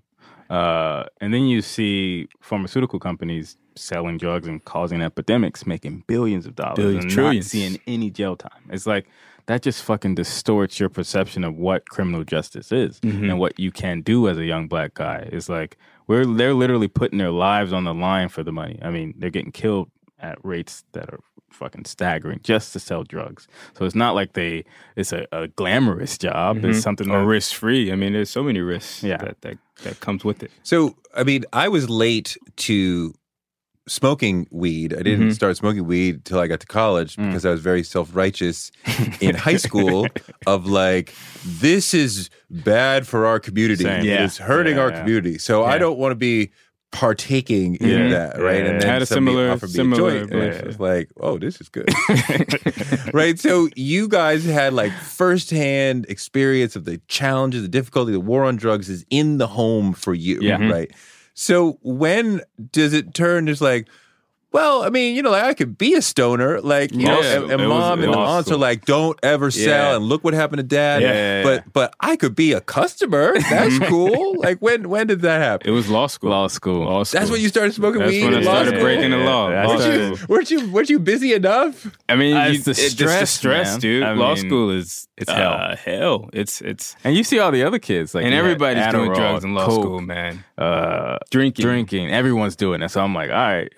And then you see pharmaceutical companies selling drugs and causing epidemics, making billions of dollars and trillions. not seeing any jail time. It's like, that just fucking distorts your perception of what criminal justice is and what you can do as a young black guy. It's like, they're literally putting their lives on the line for the money. I mean, they're getting killed at rates that are fucking staggering just to sell drugs. So it's not like it's a glamorous job. It's something or risk-free. I mean, there's so many risks that comes with it. So, I mean, I was late to smoking weed. I didn't start smoking weed until I got to college because I was very self-righteous in high school of this is bad for our community. Same. It's hurting our community. So I don't want to be partaking in that, right? And then had a similar joint, and it's like, oh, this is good. Right? So you guys had firsthand experience of the challenges, the difficulty, the war on drugs is in the home for you, right? So when does it turn to well, I mean, I could be a stoner, and mom and the aunts are don't ever sell, and look what happened to dad. But I could be a customer. That's cool. When did that happen? It was law school. Law school. That's when you started smoking weed. That's when I started breaking the law. Weren't you busy enough? I mean, it's the stress, dude. Law school is hell. Hell. It's and you see all the other kids and everybody's doing drugs in law school, man. Drinking. Everyone's doing it. So I'm like, all right.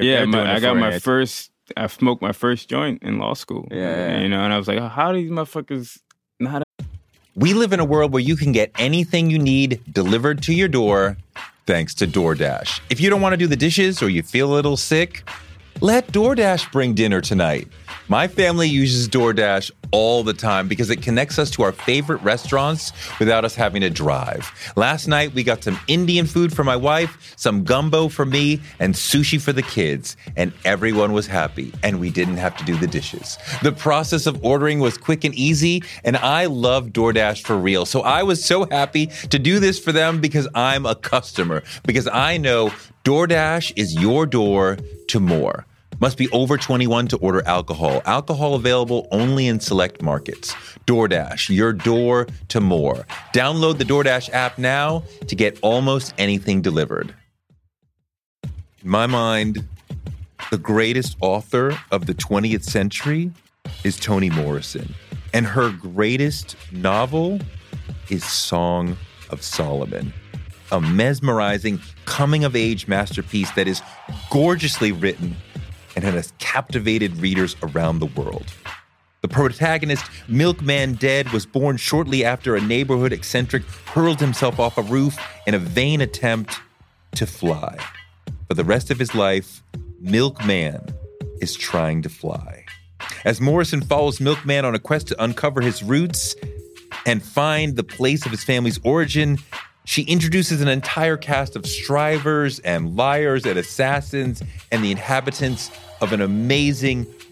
I smoked my first joint in law school. And I was like, how do these motherfuckers not? We live in a world where you can get anything you need delivered to your door thanks to DoorDash. If you don't want to do the dishes or you feel a little sick, let DoorDash bring dinner tonight. My family uses DoorDash all the time because it connects us to our favorite restaurants without us having to drive. Last night, we got some Indian food for my wife, some gumbo for me, and sushi for the kids. And everyone was happy, and we didn't have to do the dishes. The process of ordering was quick and easy, and I love DoorDash for real. So I was so happy to do this for them because I'm a customer, because I know DoorDash is your door to more. Must be over 21 to order alcohol. Alcohol available only in select markets. DoorDash, your door to more. Download the DoorDash app now to get almost anything delivered. In my mind, the greatest author of the 20th century is Toni Morrison. And her greatest novel is Song of Solomon. A mesmerizing coming-of-age masterpiece that is gorgeously written and has captivated readers around the world. The protagonist, Milkman Dead, was born shortly after a neighborhood eccentric hurled himself off a roof in a vain attempt to fly. For the rest of his life, Milkman is trying to fly. As Morrison follows Milkman on a quest to uncover his roots and find the place of his family's origin, she introduces an entire cast of strivers and liars and assassins and the inhabitants of an amazing,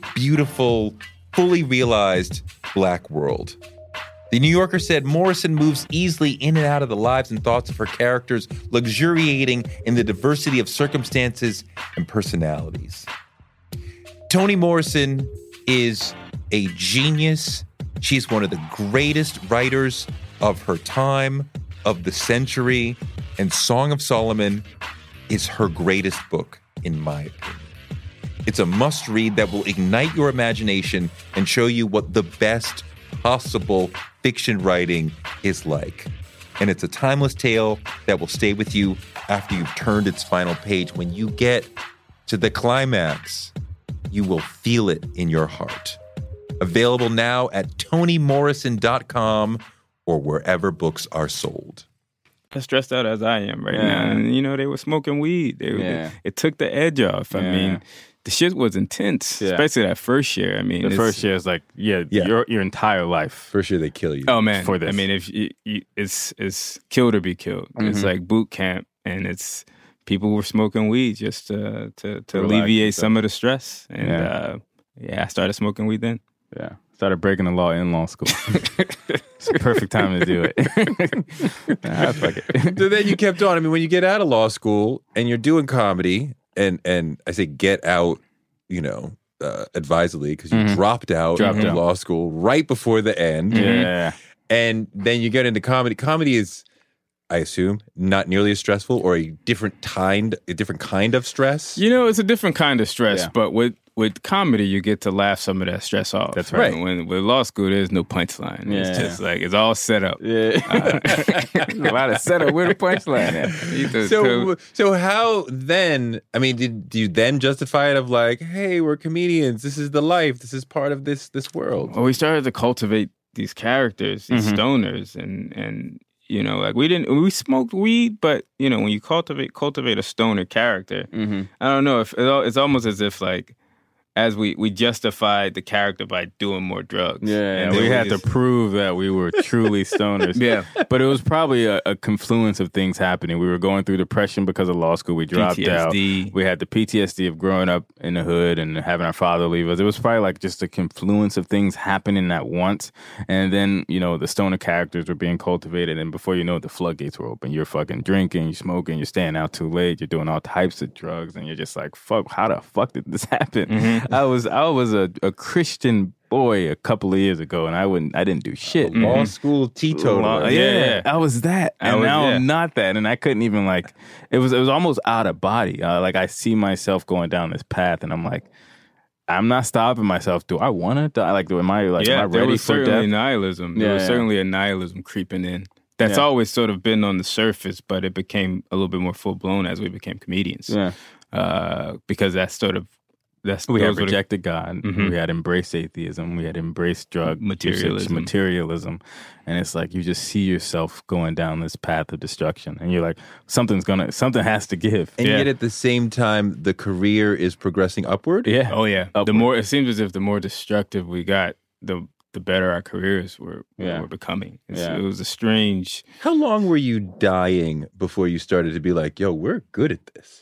beautiful, fully realized Black world. The New Yorker said Morrison moves easily in and out of the lives and thoughts of her characters, luxuriating in the diversity of circumstances and personalities. Toni Morrison is a genius. She's one of the greatest writers of her time, of the century, and Song of Solomon is her greatest book, in my opinion. It's a must-read that will ignite your imagination and show you what the best possible fiction writing is like. And it's a timeless tale that will stay with you after you've turned its final page. When you get to the climax, you will feel it in your heart. Available now at ToniMorrison.com or wherever books are sold. As stressed out as I am right now. And, you know, they were smoking weed. It took the edge off. I mean, the shit was intense, especially that first year. I mean, the first year is like, your entire life. First year they kill you. Oh, man. For this. I mean, if it's kill or be killed. Mm-hmm. It's like boot camp, and it's people were smoking weed just to alleviate some of the stress. And I started smoking weed then. Yeah. Started breaking the law in law school. It's the perfect time to do it. Fuck it. So then you kept on. I mean, when you get out of law school and you're doing comedy, and I say get out, advisedly, because you dropped out of law school right before the end. Yeah. And then you get into comedy. Comedy is, I assume, not nearly as stressful, or a different kind of stress. You know, it's a different kind of stress, but with comedy, you get to laugh some of that stress off. That's right. When with law school, there's no punchline. Yeah. It's just like, it's all set up. Yeah. A lot of setup. Where the punchline at? So how then, I mean, do you then justify it of like, hey, we're comedians. This is the life. This is part of this world. Well, we started to cultivate these characters, these stoners, and you know, like we smoked weed, but you know, when you cultivate a stoner character, I don't know, if it's almost as if like, as we justified the character by doing more drugs. Yeah, and we had to prove that we were truly stoners. Yeah. But it was probably a confluence of things happening. We were going through depression because of law school. We dropped out. We had the PTSD of growing up in the hood and having our father leave us. It was probably like just a confluence of things happening at once. And then, you know, the stoner characters were being cultivated. And before you know it, the floodgates were open. You're fucking drinking, you're smoking, you're staying out too late, you're doing all types of drugs. And you're just like, fuck, how the fuck did this happen? I was a Christian boy a couple of years ago, and I didn't do shit. Law school teetotaler. Yeah, I was that, and now I'm not that, and I couldn't even like. It was almost out of body. Like I see myself going down this path, and I'm like, I'm not stopping myself. Do I want to die? Like, am I ready there was for certainly death? nihilism. There was certainly a nihilism creeping in. That's always sort of been on the surface, but it became a little bit more full blown as we became comedians. Yeah, because that's sort of. We had rejected God. We had embraced atheism. We had embraced drug materialism. And it's like you just see yourself going down this path of destruction. And you're like, something has to give. And yet at the same time, the career is progressing upward? Yeah. Oh, yeah. Upward. It seems as if the more destructive we got, the better our careers were becoming. It was a strange... How long were you dying before you started to be like, yo, we're good at this?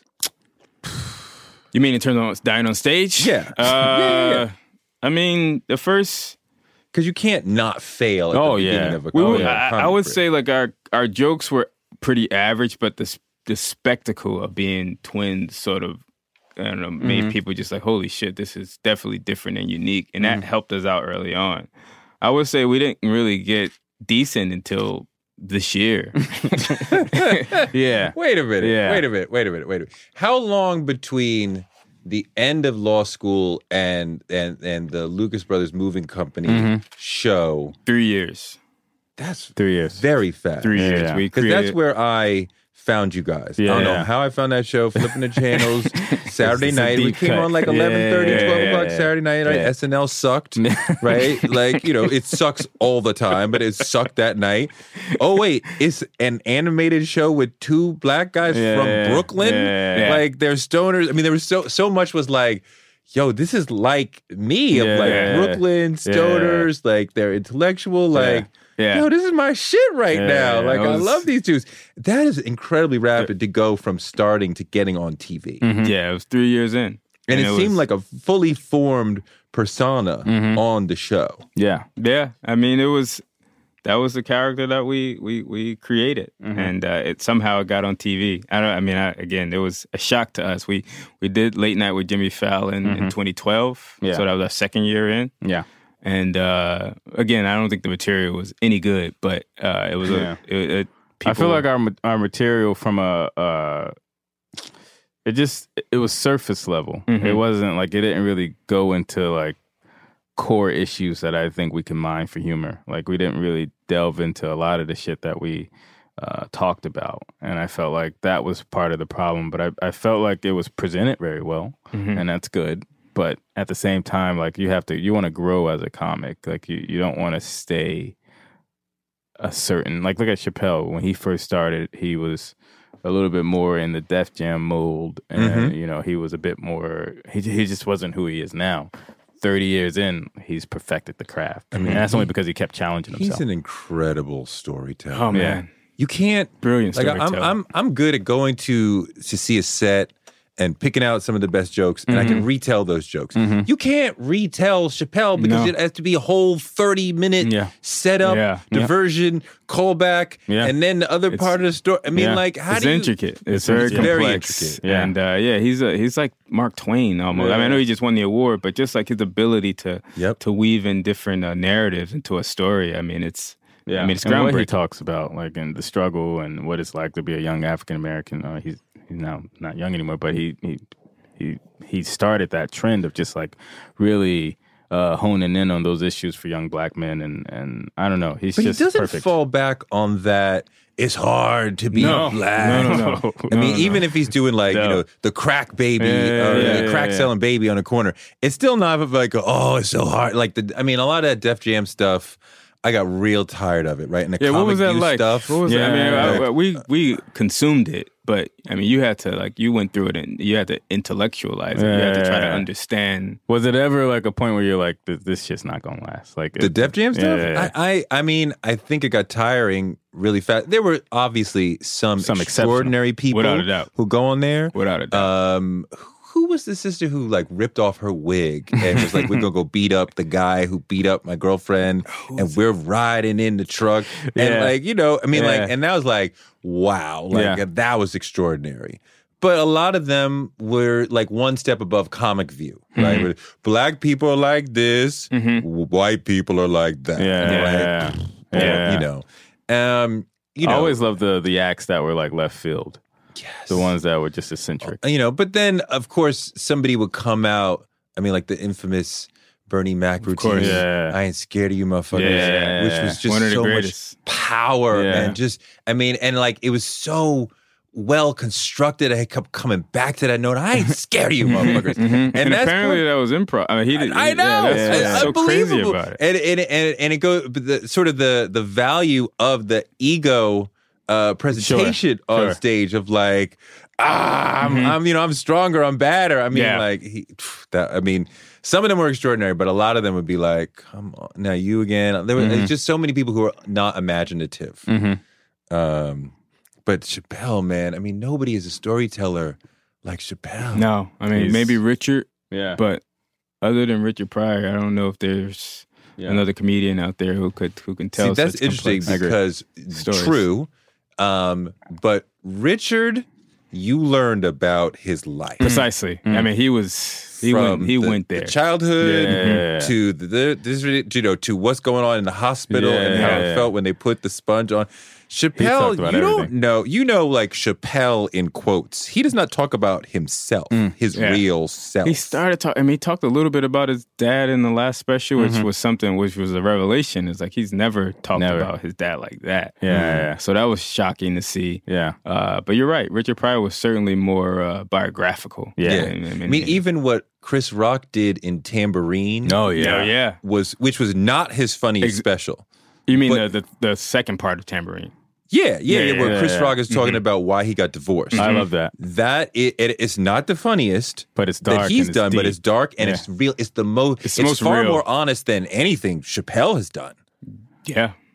You mean in terms of dying on stage? Yeah. I mean, the first... Because you can't not fail at the beginning of a comedy. I would say like our jokes were pretty average, but the spectacle of being twins sort of, I don't know, made people just like, holy shit, this is definitely different and unique. And that helped us out early on. I would say we didn't really get decent until this year. Yeah. Wait a minute. How long between the end of law school and the Lucas Brothers Moving Company show? 3 years. That's 3 years. Very fast. 3 years. Yeah. Because that's where I found you guys. Yeah. I don't know how I found that show, flipping the channels. Saturday night. We came on like 11:30, 12 o'clock Saturday night. Right? SNL sucked, right? Like, you know, it sucks all the time, but it sucked that night. Oh, wait, it's an animated show with two black guys from Brooklyn? Yeah. Like, they're stoners. I mean, there was so much was like, yo, this is like me. Of like Brooklyn stoners, like they're intellectual, like... Yo, this is my shit right now. Like, I love these dudes. That is incredibly rapid to go from starting to getting on TV. Yeah, it was 3 years in. And it seemed was, like a fully formed persona on the show. Yeah. Yeah, I mean, that was the character that we created, and it somehow got on TV. Again, it was a shock to us. We did Late Night with Jimmy Fallon in 2012, so that was our second year in. Yeah. And again, I don't think the material was any good, but it was I feel like our material from it was surface level. It wasn't like, it didn't really go into like core issues that I think we can mine for humor. Like, we didn't really delve into a lot of the shit that we talked about. And I felt like that was part of the problem, but I felt like it was presented very well, and that's good. But at the same time, like, you want to grow as a comic. Like, you don't want to stay a certain, like, look at Chappelle. When he first started, he was a little bit more in the Def Jam mold, and he was a bit more, he just wasn't who he is now. 30 years in, he's perfected the craft. I mean, that's only because he kept challenging himself. He's an incredible storyteller. oh man, You can't brilliant like storyteller. I'm good at going to see a set and picking out some of the best jokes, and I can retell those jokes. You can't retell Chappelle because it has to be a whole 30-minute setup, diversion, callback, and then the other part of the story. I mean, like, how it's do you... intricate. It's very complex. Very intricate. And he's like Mark Twain almost. I mean, I know he just won the award, but just like his ability to weave in different narratives into a story. I mean, it's it's and what he groundbreaking. talks about, like, in the struggle and what it's like to be a young African American. He's now not young anymore, but he started that trend of just like really honing in on those issues for young black men, and I don't know. But he doesn't perfect. fall back on that. It's hard to be black. No. I mean, even if he's doing like the crack baby, the crack selling baby on the corner, it's still not like it's so hard. Like a lot of that Def Jam stuff, I got real tired of it. Right, and the what was that view like? stuff. What was that? I mean, we consumed it, but I mean, you had to you went through it and you had to intellectualize it. You had to try to understand. Was it ever like a point where you're like, this shit's not gonna last? Like the Def Jam stuff? Yeah. I mean, I think it got tiring really fast. There were obviously some extraordinary people without a doubt, who go on there. Without a doubt. Who was the sister who like ripped off her wig and was like, we're gonna go beat up the guy who beat up my girlfriend, and we're riding in the truck, and and that was like, wow, like that was extraordinary. But a lot of them were like one step above Comic View, right? Where black people are like this, white people are like that. I always loved the acts that were like left field. Yes. The ones that were just eccentric. But then, of course, somebody would come out, I mean, like the infamous Bernie Mac routine. I ain't scared of you motherfuckers. Which was just one of the so greatest. Much power. And just, and like, it was so well constructed. I kept coming back to that note. I ain't scared of you motherfuckers. And that's apparently that was improv. I mean, he did. I know. That's so crazy about it. And it goes, sort of the value of the ego presentation on stage of like, I'm stronger, I'm badder. I mean, some of them were extraordinary, but a lot of them would be like, come on, now you again. There was just so many people who are not imaginative. But Chappelle, man, I mean, nobody is a storyteller like Chappelle. No, I mean, maybe Richard, but other than Richard Pryor, I don't know if there's another comedian out there who can tell. See, that's interesting because stories. True. But Richard, you leared about his life. Precisely. I mean, he went there. The childhood to what's going on in the hospital and how it felt when they put the sponge on. Chappelle, you don't know. You know, like Chappelle in quotes. He does not talk about himself, his real self. He started talking. I mean, he talked a little bit about his dad in the last special, which was something which was a revelation. It's like he's never talked about his dad like that. So that was shocking to see. But you're right. Richard Pryor was certainly more biographical. I mean, even what Chris Rock did in Tambourine. Which was not his funniest special. You mean the second part of Tambourine? Where Chris Rock is talking about why he got divorced. I love that. It's not the funniest, but it's dark. That he's done, but it's dark and it's real. It's the most. It's far real. more honest than anything Chappelle has done. Yeah,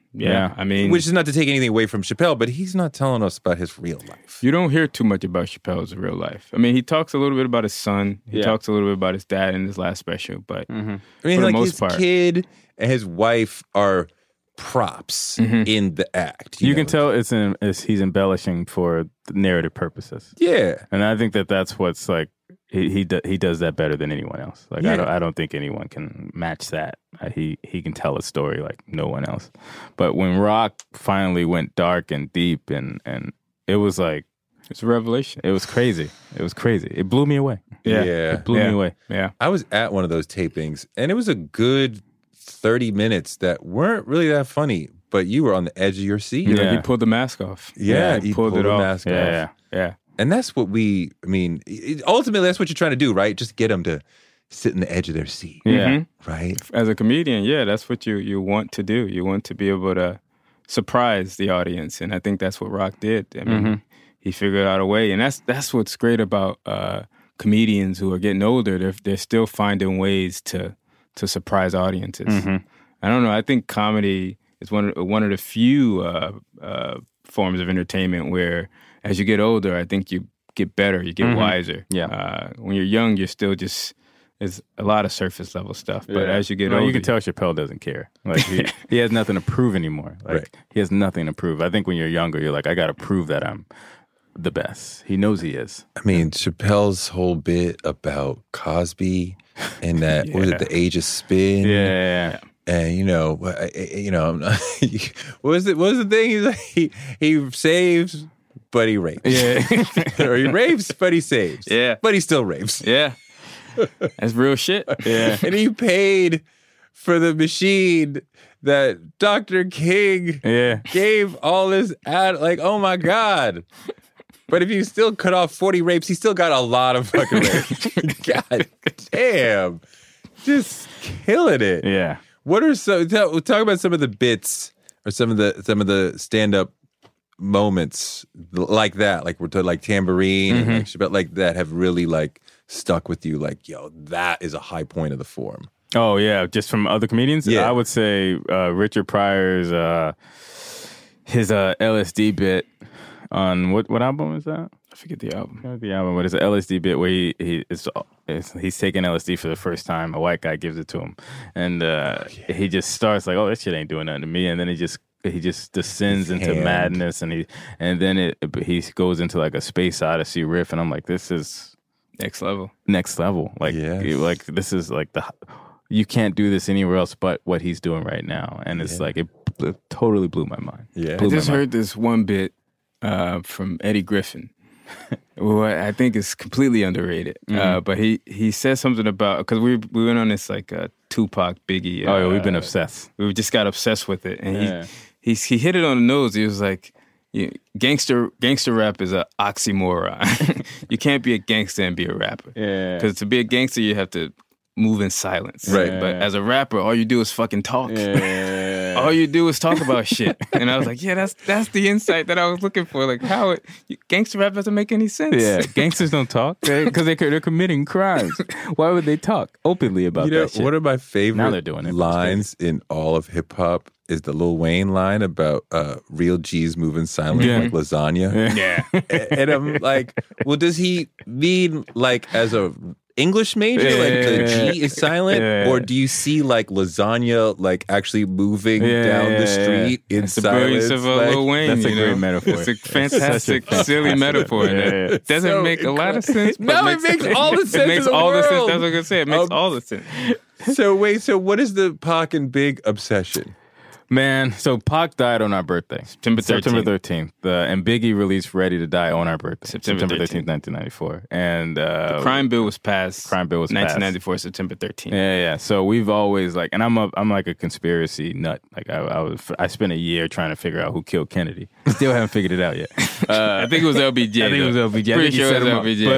Yeah. I mean, Which is not to take anything away from Chappelle, but he's not telling us about his real life. you don't hear too much about Chappelle's real life. I mean, he talks a little bit about his son. He talks a little bit about his dad in his last special, but I mean, for the like most his part, kid and his wife are props in the act. You know? can tell he's embellishing for narrative purposes. Yeah. And I think that's what's like he does that better than anyone else. Like I don't think anyone can match that. He can tell a story like no one else. But when Rock finally went dark and deep and it was like it's a revelation. it was crazy. It was crazy. It blew me away. Yeah. It blew me away. Yeah. I was at one of those tapings, and it was a good 30 minutes that weren't really that funny, but you were on the edge of your seat. Yeah. He pulled the mask off. Yeah, he pulled it the off. mask off. Yeah. And that's what ultimately, that's what you're trying to do, right? Just get them to sit in the edge of their seat, Yeah. right? As a comedian, that's what you want to do. You want to be able to surprise the audience, and I think that's what Rock did. I mean, he figured out a way, and that's what's great about comedians who are getting older. They're still finding ways to surprise audiences. I don't know. I think comedy is one of the few forms of entertainment where, as you get older, I think you get better, you get wiser. Yeah. When you're young, you're still just it's a lot of surface level stuff. But as you get older, you can tell Chappelle doesn't care. Like he has nothing to prove anymore. Like he has nothing to prove. I think when you're younger, you're like, I got to prove that I'm the best. He knows he is. I mean, Chappelle's whole bit about Cosby and that what was it, the age of spin? Yeah. And I'm not, what was the thing? He's like, he saves, but he rapes. Yeah. Or he rapes, but he saves. Yeah. But he still rapes. yeah, that's real shit. Yeah. And he paid for the machine that Dr. King gave all this like, oh my God. But if you still cut off 40 rapes, he still got a lot of fucking rapes. God damn. Just killing it. Yeah. What are talk about some of the bits or some of the stand-up moments like that, like we're talking like Tambourine and like Chappelle, like that have really like stuck with you, like, yo, that is a high point of the form. Oh yeah, just from other comedians? Yeah. I would say Richard Pryor's his LSD bit on what album is that? I forget the album. But it's an LSD bit where he's taking LSD for the first time. A white guy gives it to him, and he just starts like, "Oh, that shit ain't doing nothing to me," and then he just descends into madness, and then he goes into like a Space Odyssey riff, and I'm like, this is Next level. Like, like this is like you can't do this anywhere else but what he's doing right now, and it's like it totally blew my mind. Yeah, I just heard this one bit from Eddie Griffin. Well, I think it's completely underrated. But he says something about, because we went on this like Tupac, Biggie. We've been obsessed. We just got obsessed with it, and he hit it on the nose. He was like, gangster rap is an oxymoron. You can't be a gangster and be a rapper. Yeah, because to be a gangster, you have to move in silence. Right. But as a rapper, all you do is fucking talk. Yeah. All you do is talk about shit. And I was like, yeah, that's the insight that I was looking for. Like, how gangster rap doesn't make any sense. Yeah, gangsters don't talk because they're committing crimes. Why would they talk openly about that shit? One of my Now favorite they're doing it. lines in all of hip hop is the Lil Wayne line about real G's moving silently like lasagna. Yeah. And I'm like, well, does he mean like as a English major, like the G is silent, or do you see like lasagna like actually moving down the street in It's the silence? brilliance of Lil Wayne. That's a great metaphor. It's a fantastic, silly metaphor. It doesn't So make a lot of sense. But No, it makes all the sense It makes in the all the sense. world. That's what I'm gonna say. It makes all the sense. So wait, so what is the Pac and Big obsession? Man, so Pac died on our birthday. September 13th. And Biggie released Ready to Die on our birthday. September 13th, 1994. And The crime bill was passed. 1994, passed. September 13th. Yeah. So we've always like, and I'm like a conspiracy nut. Like I spent a year trying to figure out who killed Kennedy. Still haven't figured it out yet. I think it was LBJ. I think it was LBJ. Pretty sure it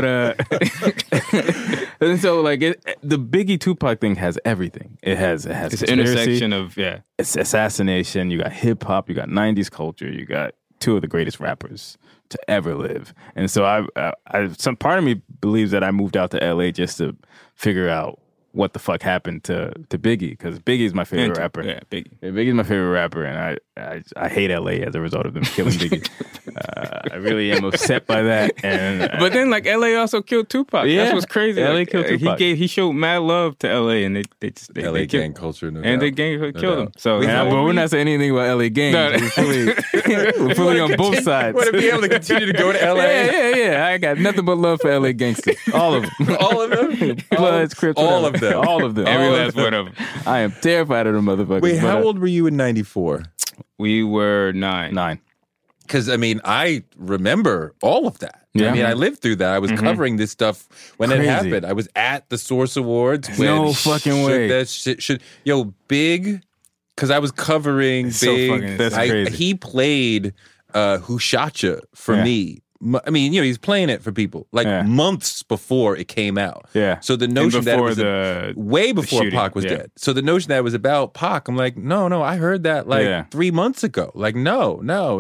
was LBJ. But and so like the Biggie Tupac thing has everything. It has It's an intersection of It's assassination. You got hip hop. You got 90s culture. You got two of the greatest rappers to ever live. And so some part of me believes that I moved out to LA just to figure out what the fuck happened to Biggie, because Biggie's my favorite rapper. Yeah, Biggie. Yeah, Biggie's my favorite rapper, and I hate LA as a result of them killing Biggie. I really am upset by that. And But then, like, LA also killed Tupac. Yeah, That's what's crazy. LA Like, killed Tupac. He showed mad love to LA, and they LA killed, gang culture, no and doubt. they killed him. doubt. So, but we're not saying anything about LA gangs. No. We're fully on both sides. Want to be able to continue to go to LA? Yeah. I got nothing but love for LA gangsters. All of them. All of them? Bloods, Crips, all whatever. of them. All of them. every All of last them. one of them. I am terrified of them motherfuckers. Wait, but, how old were you in 94? We were 9. 9. Because, I mean, I remember all of that. Yeah. I mean, I lived through that. I was covering this stuff when it Crazy. happened. I was at the Source Awards. When No fucking way. That shit should... Yo, Big... Because I was covering It's so Big. fucking That's crazy. He played Who Shot Ya for Yeah. me. I mean, he's playing it for people like Yeah. months before it came out. Yeah. So the notion that it before was the way before shooting, Pac was yeah. dead. So the notion that it was about Pac, I'm like, no, I heard that like Yeah. 3 months ago. Like, no.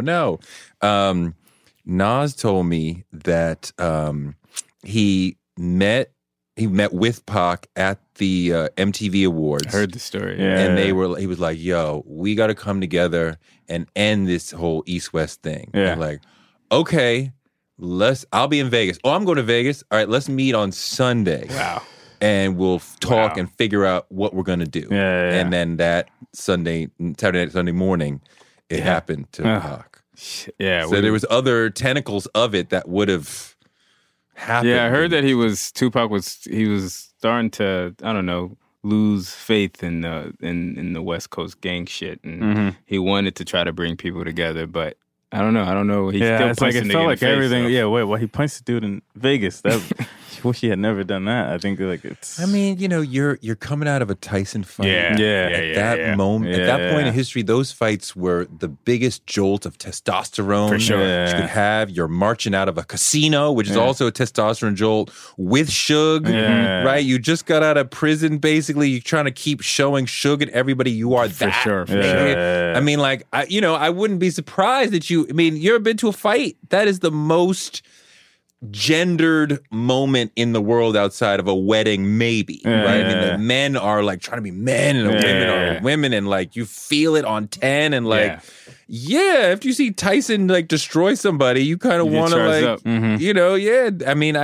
Nas told me that he met with Pac at the MTV Awards. I heard the story. Yeah. And he was like, yo, we got to come together and end this whole East-West thing. Yeah. And like, okay, I'll be in Vegas. Oh, I'm going to Vegas. All right, let's meet on Sunday. Wow. And we'll talk Wow. and figure out what we're going to do. Yeah. And then that Saturday night, Sunday morning, it happened to Pac. Yeah. So there was other tentacles of it that would have happened. Yeah, I heard that Tupac was starting to, I don't know, lose faith in the West Coast gang shit, and he wanted to try to bring people together, but I don't know. He still it's like punched it the nigga felt in like the face, everything. so. Yeah, wait, he punched the dude in Vegas. That wish he had never done that. I think like it's. I mean, you're coming out of a Tyson fight. Yeah. Yeah. At that moment, at that point Yeah. in history, those fights were the biggest jolt of testosterone For sure. that you could have. You're marching out of a casino, which is also a testosterone jolt with Suge, Yeah. right? You just got out of prison, basically. You're trying to keep showing Suge and everybody you are For that. sure. Yeah. I mean, like, I wouldn't be surprised that you ever been to a fight? That is the most gendered moment in the world outside of a wedding, maybe, right? I mean, the men are like trying to be men and the women are women, and like you feel it on 10, and like, after you see Tyson like destroy somebody, you kind of You get want to charged like, up. Mm-hmm. I mean,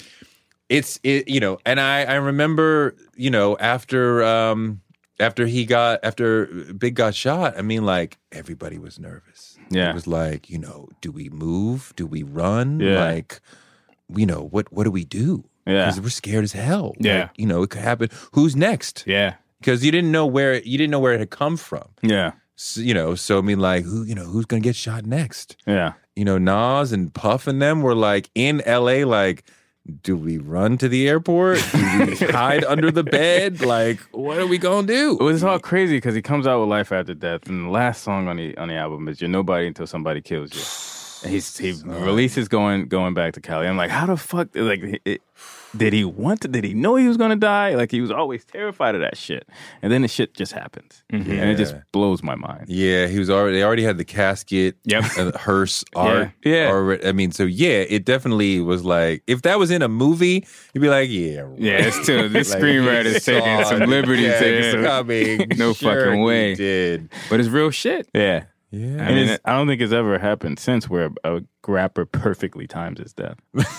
and I remember, after Big got shot, I mean, like everybody was nervous. Yeah. It was like, do we move? Do we run? Yeah. Like, what do we do? Yeah. Because we're scared as hell. Yeah. Like, it could happen. Who's next? Yeah. Because you didn't know where it had come from. Yeah. So I mean, like, who's gonna get shot next? Yeah. Nas and Puff and them were like in LA, like, do we run to the airport? Do we hide under the bed? Like, what are we gonna do? It was all crazy because he comes out with Life After Death, and the last song on the album is "You're Nobody Until Somebody Kills You." And he releases going back to Cali. I'm like, how the fuck? Like, did he know he was gonna die? Like, he was always terrified of that shit, and then the shit just happens, and it just blows my mind. Yeah, they already had the casket, hearse art. Yeah. Already, I mean, so it definitely was like, if that was in a movie, you'd be like, Yeah, it's too. This screenwriter's taking some liberties here. No fucking way. He did. But it's real shit. Yeah. Yeah. I mean, I don't think it's ever happened since where a rapper perfectly times his death.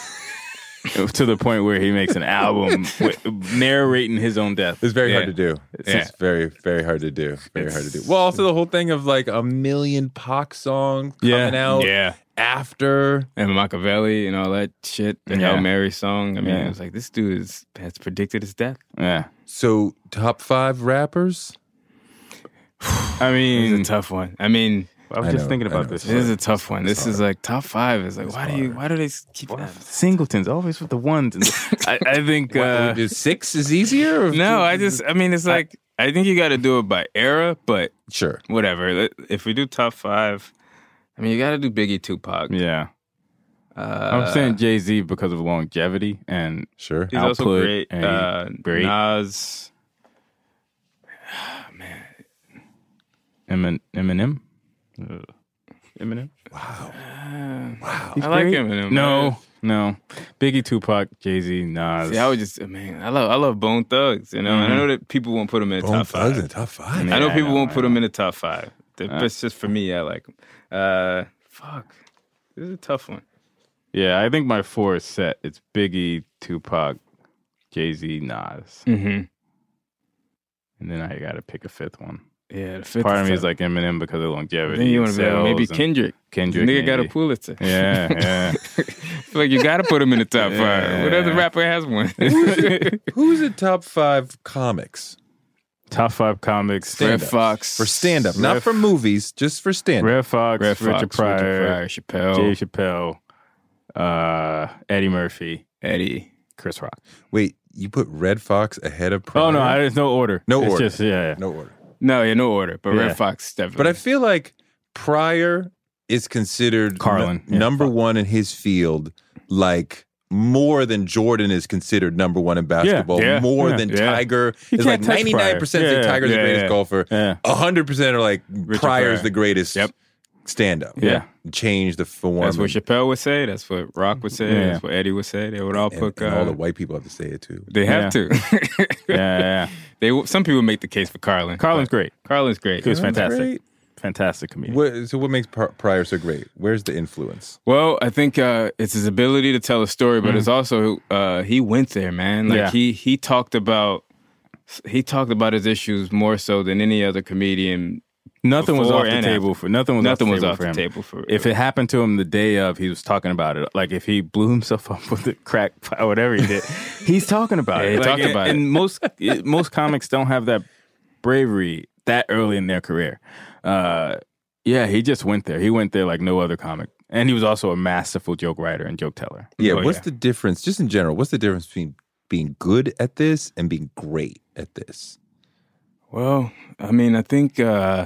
To the point where he makes an album narrating his own death. It's very hard to do. Yeah. It's very, very hard to do. Very hard to do. Well, also the whole thing of like a million Pac songs coming out after. And Machiavelli and all that shit. The Yeah. Hail Mary song. I mean, Yeah. it was like, this dude has predicted his death. Yeah. So, top 5 rappers? I mean, It's a tough one. I mean, I was just thinking about this. this is a tough one. This is like top 5. It's like, why do they keep that? Singletons always with the ones. And I think. Is 6 is easier? Or No, it's like, I think you got to do it by era, but Sure. whatever. If we do top 5, I mean, you got to do Biggie, Tupac. Yeah. I'm saying Jay-Z because of longevity and Sure. He's also output great. and great. Nas. Eminem. Eminem. Wow. I like Eminem. No. No. Biggie, Tupac, Jay-Z, Nas. See, I was just, man, I love Bone Thugs, you know, and I know that people won't put them in the Bone top Thugs five. in the top five. I know Yeah, people won't put I them know. in the top five. That's just for me, I like them. Fuck. This is a tough one. Yeah, I think my 4 is set. It's Biggie, Tupac, Jay-Z, Nas. Mm-hmm. And then I got to pick a 5th one. Yeah, the fifth. Part of me is like Eminem because of longevity. Then you want to be like, sales maybe and Kendrick. Kendrick. Nigga got a maybe. Pulitzer. Yeah, yeah. Feel like you got to put him in the top five. What other rapper has one? Who's the top 5 comics? Top 5 comics. Red Stand-ups. Fox. For stand-up, not for movies, just for stand-up. Red Fox, Red Richard Fox, Pryor, Chappelle, Jay Chappelle, Eddie Murphy, Eddie. Chris Rock. Wait, you put Red Fox ahead of Pryor? Oh, no, there's no order. No It's order. Just, yeah. No order. No, yeah, no order, but Yeah. Red Fox definitely. But I feel like Pryor is considered Carlin. Yeah, number fuck. one in his field, like more than Jordan is considered number one in basketball, yeah, more yeah, than yeah. Tiger. You It's can't like touch 99% Pryor. think Yeah, Tiger's the yeah, greatest yeah. golfer. Yeah. 100% are like Pryor's Pryor. the greatest Yep. stand-up. Yeah. Change the form. that's what Chappelle would say. That's what Rock would say. Yeah. That's what Eddie would say. They would all put. and all the white people have to say it too. They have Yeah. to. Yeah. Some people make the case for Carlin. Carlin's but great. Carlin's great. He was fantastic. Great. Fantastic comedian. So what makes Pryor so great? Where's the influence? Well, I think it's his ability to tell a story, but it's also he went there, man. Like Yeah. he talked about his issues more so than any other comedian. Nothing was Before off the and table after. for nothing was Nothing off was the off table the for him. table for If it happened to him the day of, he was talking about it. Like if he blew himself up with the crack or whatever he did, he's talking about Yeah, it. he Like, talked about and it. most comics don't have that bravery that early in their career. Yeah, he just went there. He went there like no other comic, and he was also a masterful joke writer and joke teller. Yeah, Oh, what's yeah. the difference, just in general, what's the difference between being good at this and being great at this? Well, I mean, I think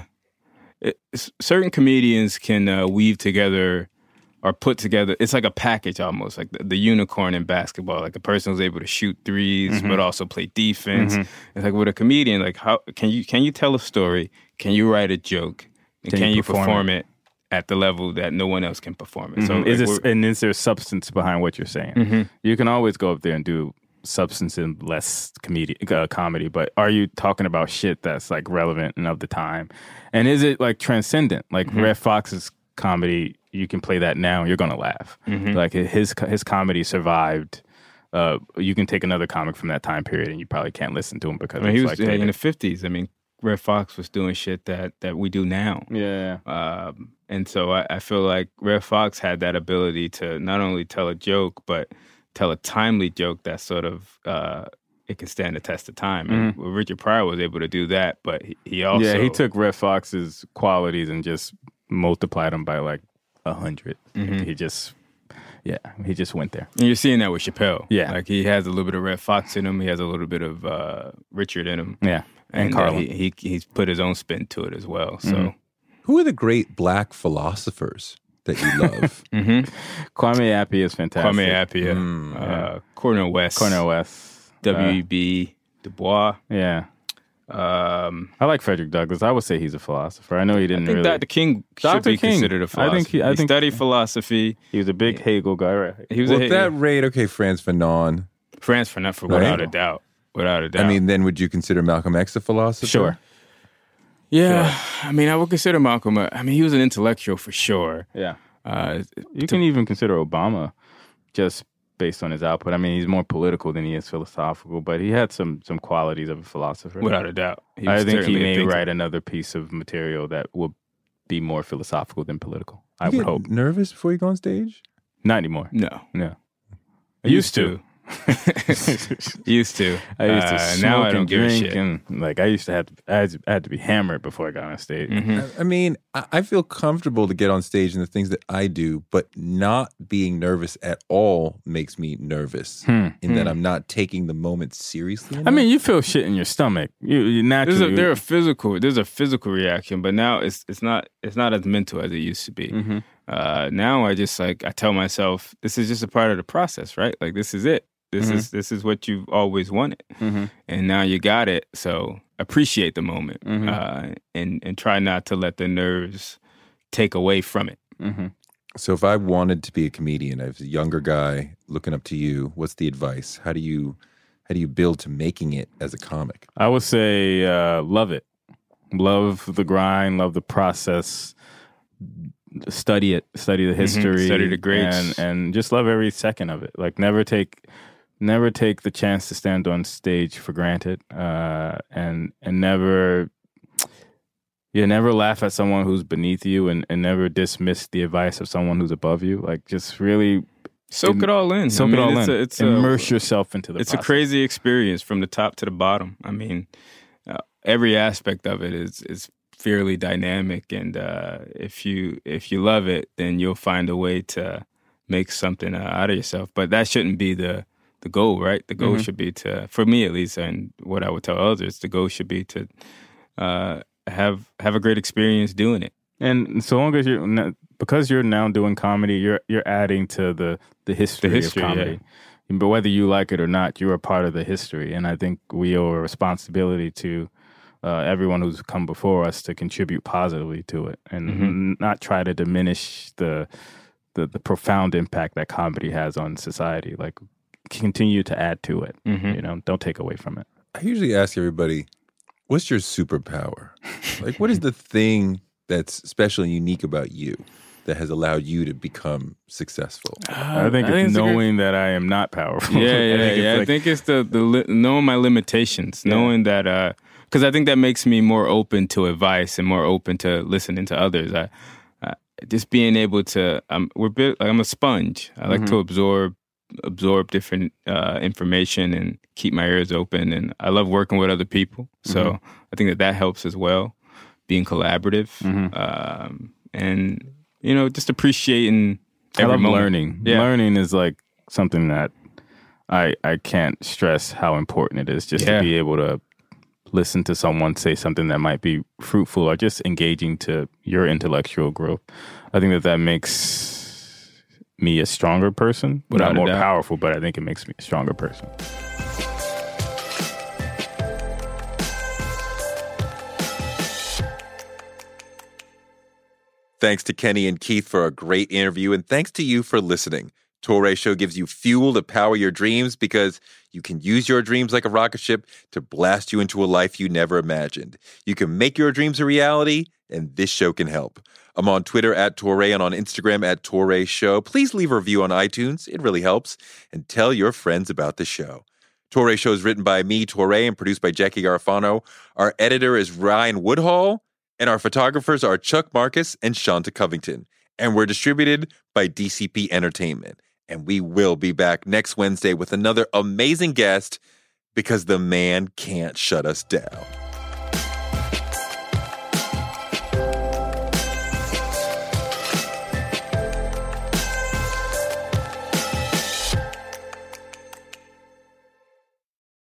certain comedians can weave together or put together. It's like a package almost, like the unicorn in basketball. Like the person who's able to shoot threes, but also play defense. It's like with a comedian, like how can you tell a story? Can you write a joke? And can you perform it at the level that no one else can perform it? So Is there substance behind what you're saying? You can always go up there and do substance and less comedy, but are you talking about shit that's like relevant and of the time? And is it like transcendent? Like Red Fox's comedy, you can play that now and you're gonna laugh. Like his comedy survived. You can take another comic from that time period and you probably can't listen to him because I mean, he was like in the 50s. I mean, Red Fox was doing shit that we do now. yeah. And so I feel like Red Fox had that ability to not only tell a joke, but tell a timely joke that sort of it can stand the test of time. And Richard Pryor was able to do that, but he also he took Red Fox's qualities and just multiplied them by like 100. He just went there. And you're seeing that with Chappelle. Yeah. Like he has a little bit of Red Fox in him. He has a little bit of Richard in him. Yeah, and Carlin. He's put his own spin to it as well. So Who are the great black philosophers that you love? Kwame Appiah is fantastic. Kwame Appiah, Cornel West, W.E.B. Du Bois. Yeah. I like Frederick Douglass. I would say he's a philosopher. I know he didn't I think really. Dr. King should Dr. be King. considered a philosopher. I think he studied philosophy. He was a big Hegel guy, right? He was Well, a at that rate, okay, Franz Fanon. France for Right. without a doubt. Without a doubt. I mean, then would you consider Malcolm X a philosopher? Sure. yeah. I mean, I would consider Malcolm. He was an intellectual for sure. Yeah. Uh, You can even consider Obama just based on his output. I mean, he's more political than he is philosophical, but he had some qualities of a philosopher. without a doubt. He I was think he certainly a may thinker. write another piece of material that will be more philosophical than political. I You would get hope. nervous before you go on stage? Not anymore. No. No. I used to. Used to. I used to smoke now I don't and give a drink, shit. and like I used to have to. I had to be hammered before I got on stage. I mean, I feel comfortable to get on stage in the things that I do, but not being nervous at all makes me nervous in that I'm not taking the moment seriously enough. I mean, you feel shit in your stomach. You naturally. There's a physical reaction, but now it's not as mental as it used to be. Now I just I tell myself this is just a part of the process, right? Like this is it. This is what you've always wanted, and now you got it. So appreciate the moment, and try not to let the nerves take away from it. So if I wanted to be a comedian, I was a younger guy looking up to you, what's the advice? How do you build to making it as a comic? I would say love it. Love the grind, love the process. Study it, study the history, study the greats, and just love every second of it. Like never take the chance to stand on stage for granted, and never laugh at someone who's beneath you, and never dismiss the advice of someone who's above you. Like just really soak it all in. Soak it all in. Immerse yourself into the It's process. a crazy experience from the top to the bottom. I mean, every aspect of it is fairly dynamic, and if you love it, then you'll find a way to make something out of yourself. But that shouldn't be the goal, right? The goal should be to, for me at least, and what I would tell others, the goal should be to have a great experience doing it. And so long as because you're now doing comedy, you're adding to the history of comedy. Yeah. But whether you like it or not, you're a part of the history, and I think we owe a responsibility to everyone who's come before us to contribute positively to it, and not try to diminish the profound impact that comedy has on society. Like, continue to add to it. Don't take away from it. I usually ask everybody, what's your superpower? Like, what is the thing that's special and unique about you that has allowed you to become successful? I think it's knowing that I am not powerful. I think it's the knowing my limitations, knowing that, because I think that makes me more open to advice and more open to listening to others. Just being able to, I'm a sponge. I like to absorb different information and keep my ears open. And I love working with other people. So I think that helps as well, being collaborative. And, just appreciating every moment. Learning. Yeah. Learning is like something that I can't stress how important it is just to be able to listen to someone say something that might be fruitful or just engaging to your intellectual growth. I think that makes me a stronger person. Not more powerful, but I think it makes me a stronger person. Thanks to Kenny and Keith for a great interview, and thanks to you for listening. Touré Show gives you fuel to power your dreams because you can use your dreams like a rocket ship to blast you into a life you never imagined. You can make your dreams a reality, and this show can help. I'm on Twitter @Touré and on Instagram @Touré Show. Please leave a review on iTunes. It really helps. And tell your friends about the show. Touré Show is written by me, Touré, and produced by Jackie Garfano. Our editor is Ryan Woodhall, and our photographers are Chuck Marcus and Shanta Covington. And we're distributed by DCP Entertainment. And we will be back next Wednesday with another amazing guest because the man can't shut us down.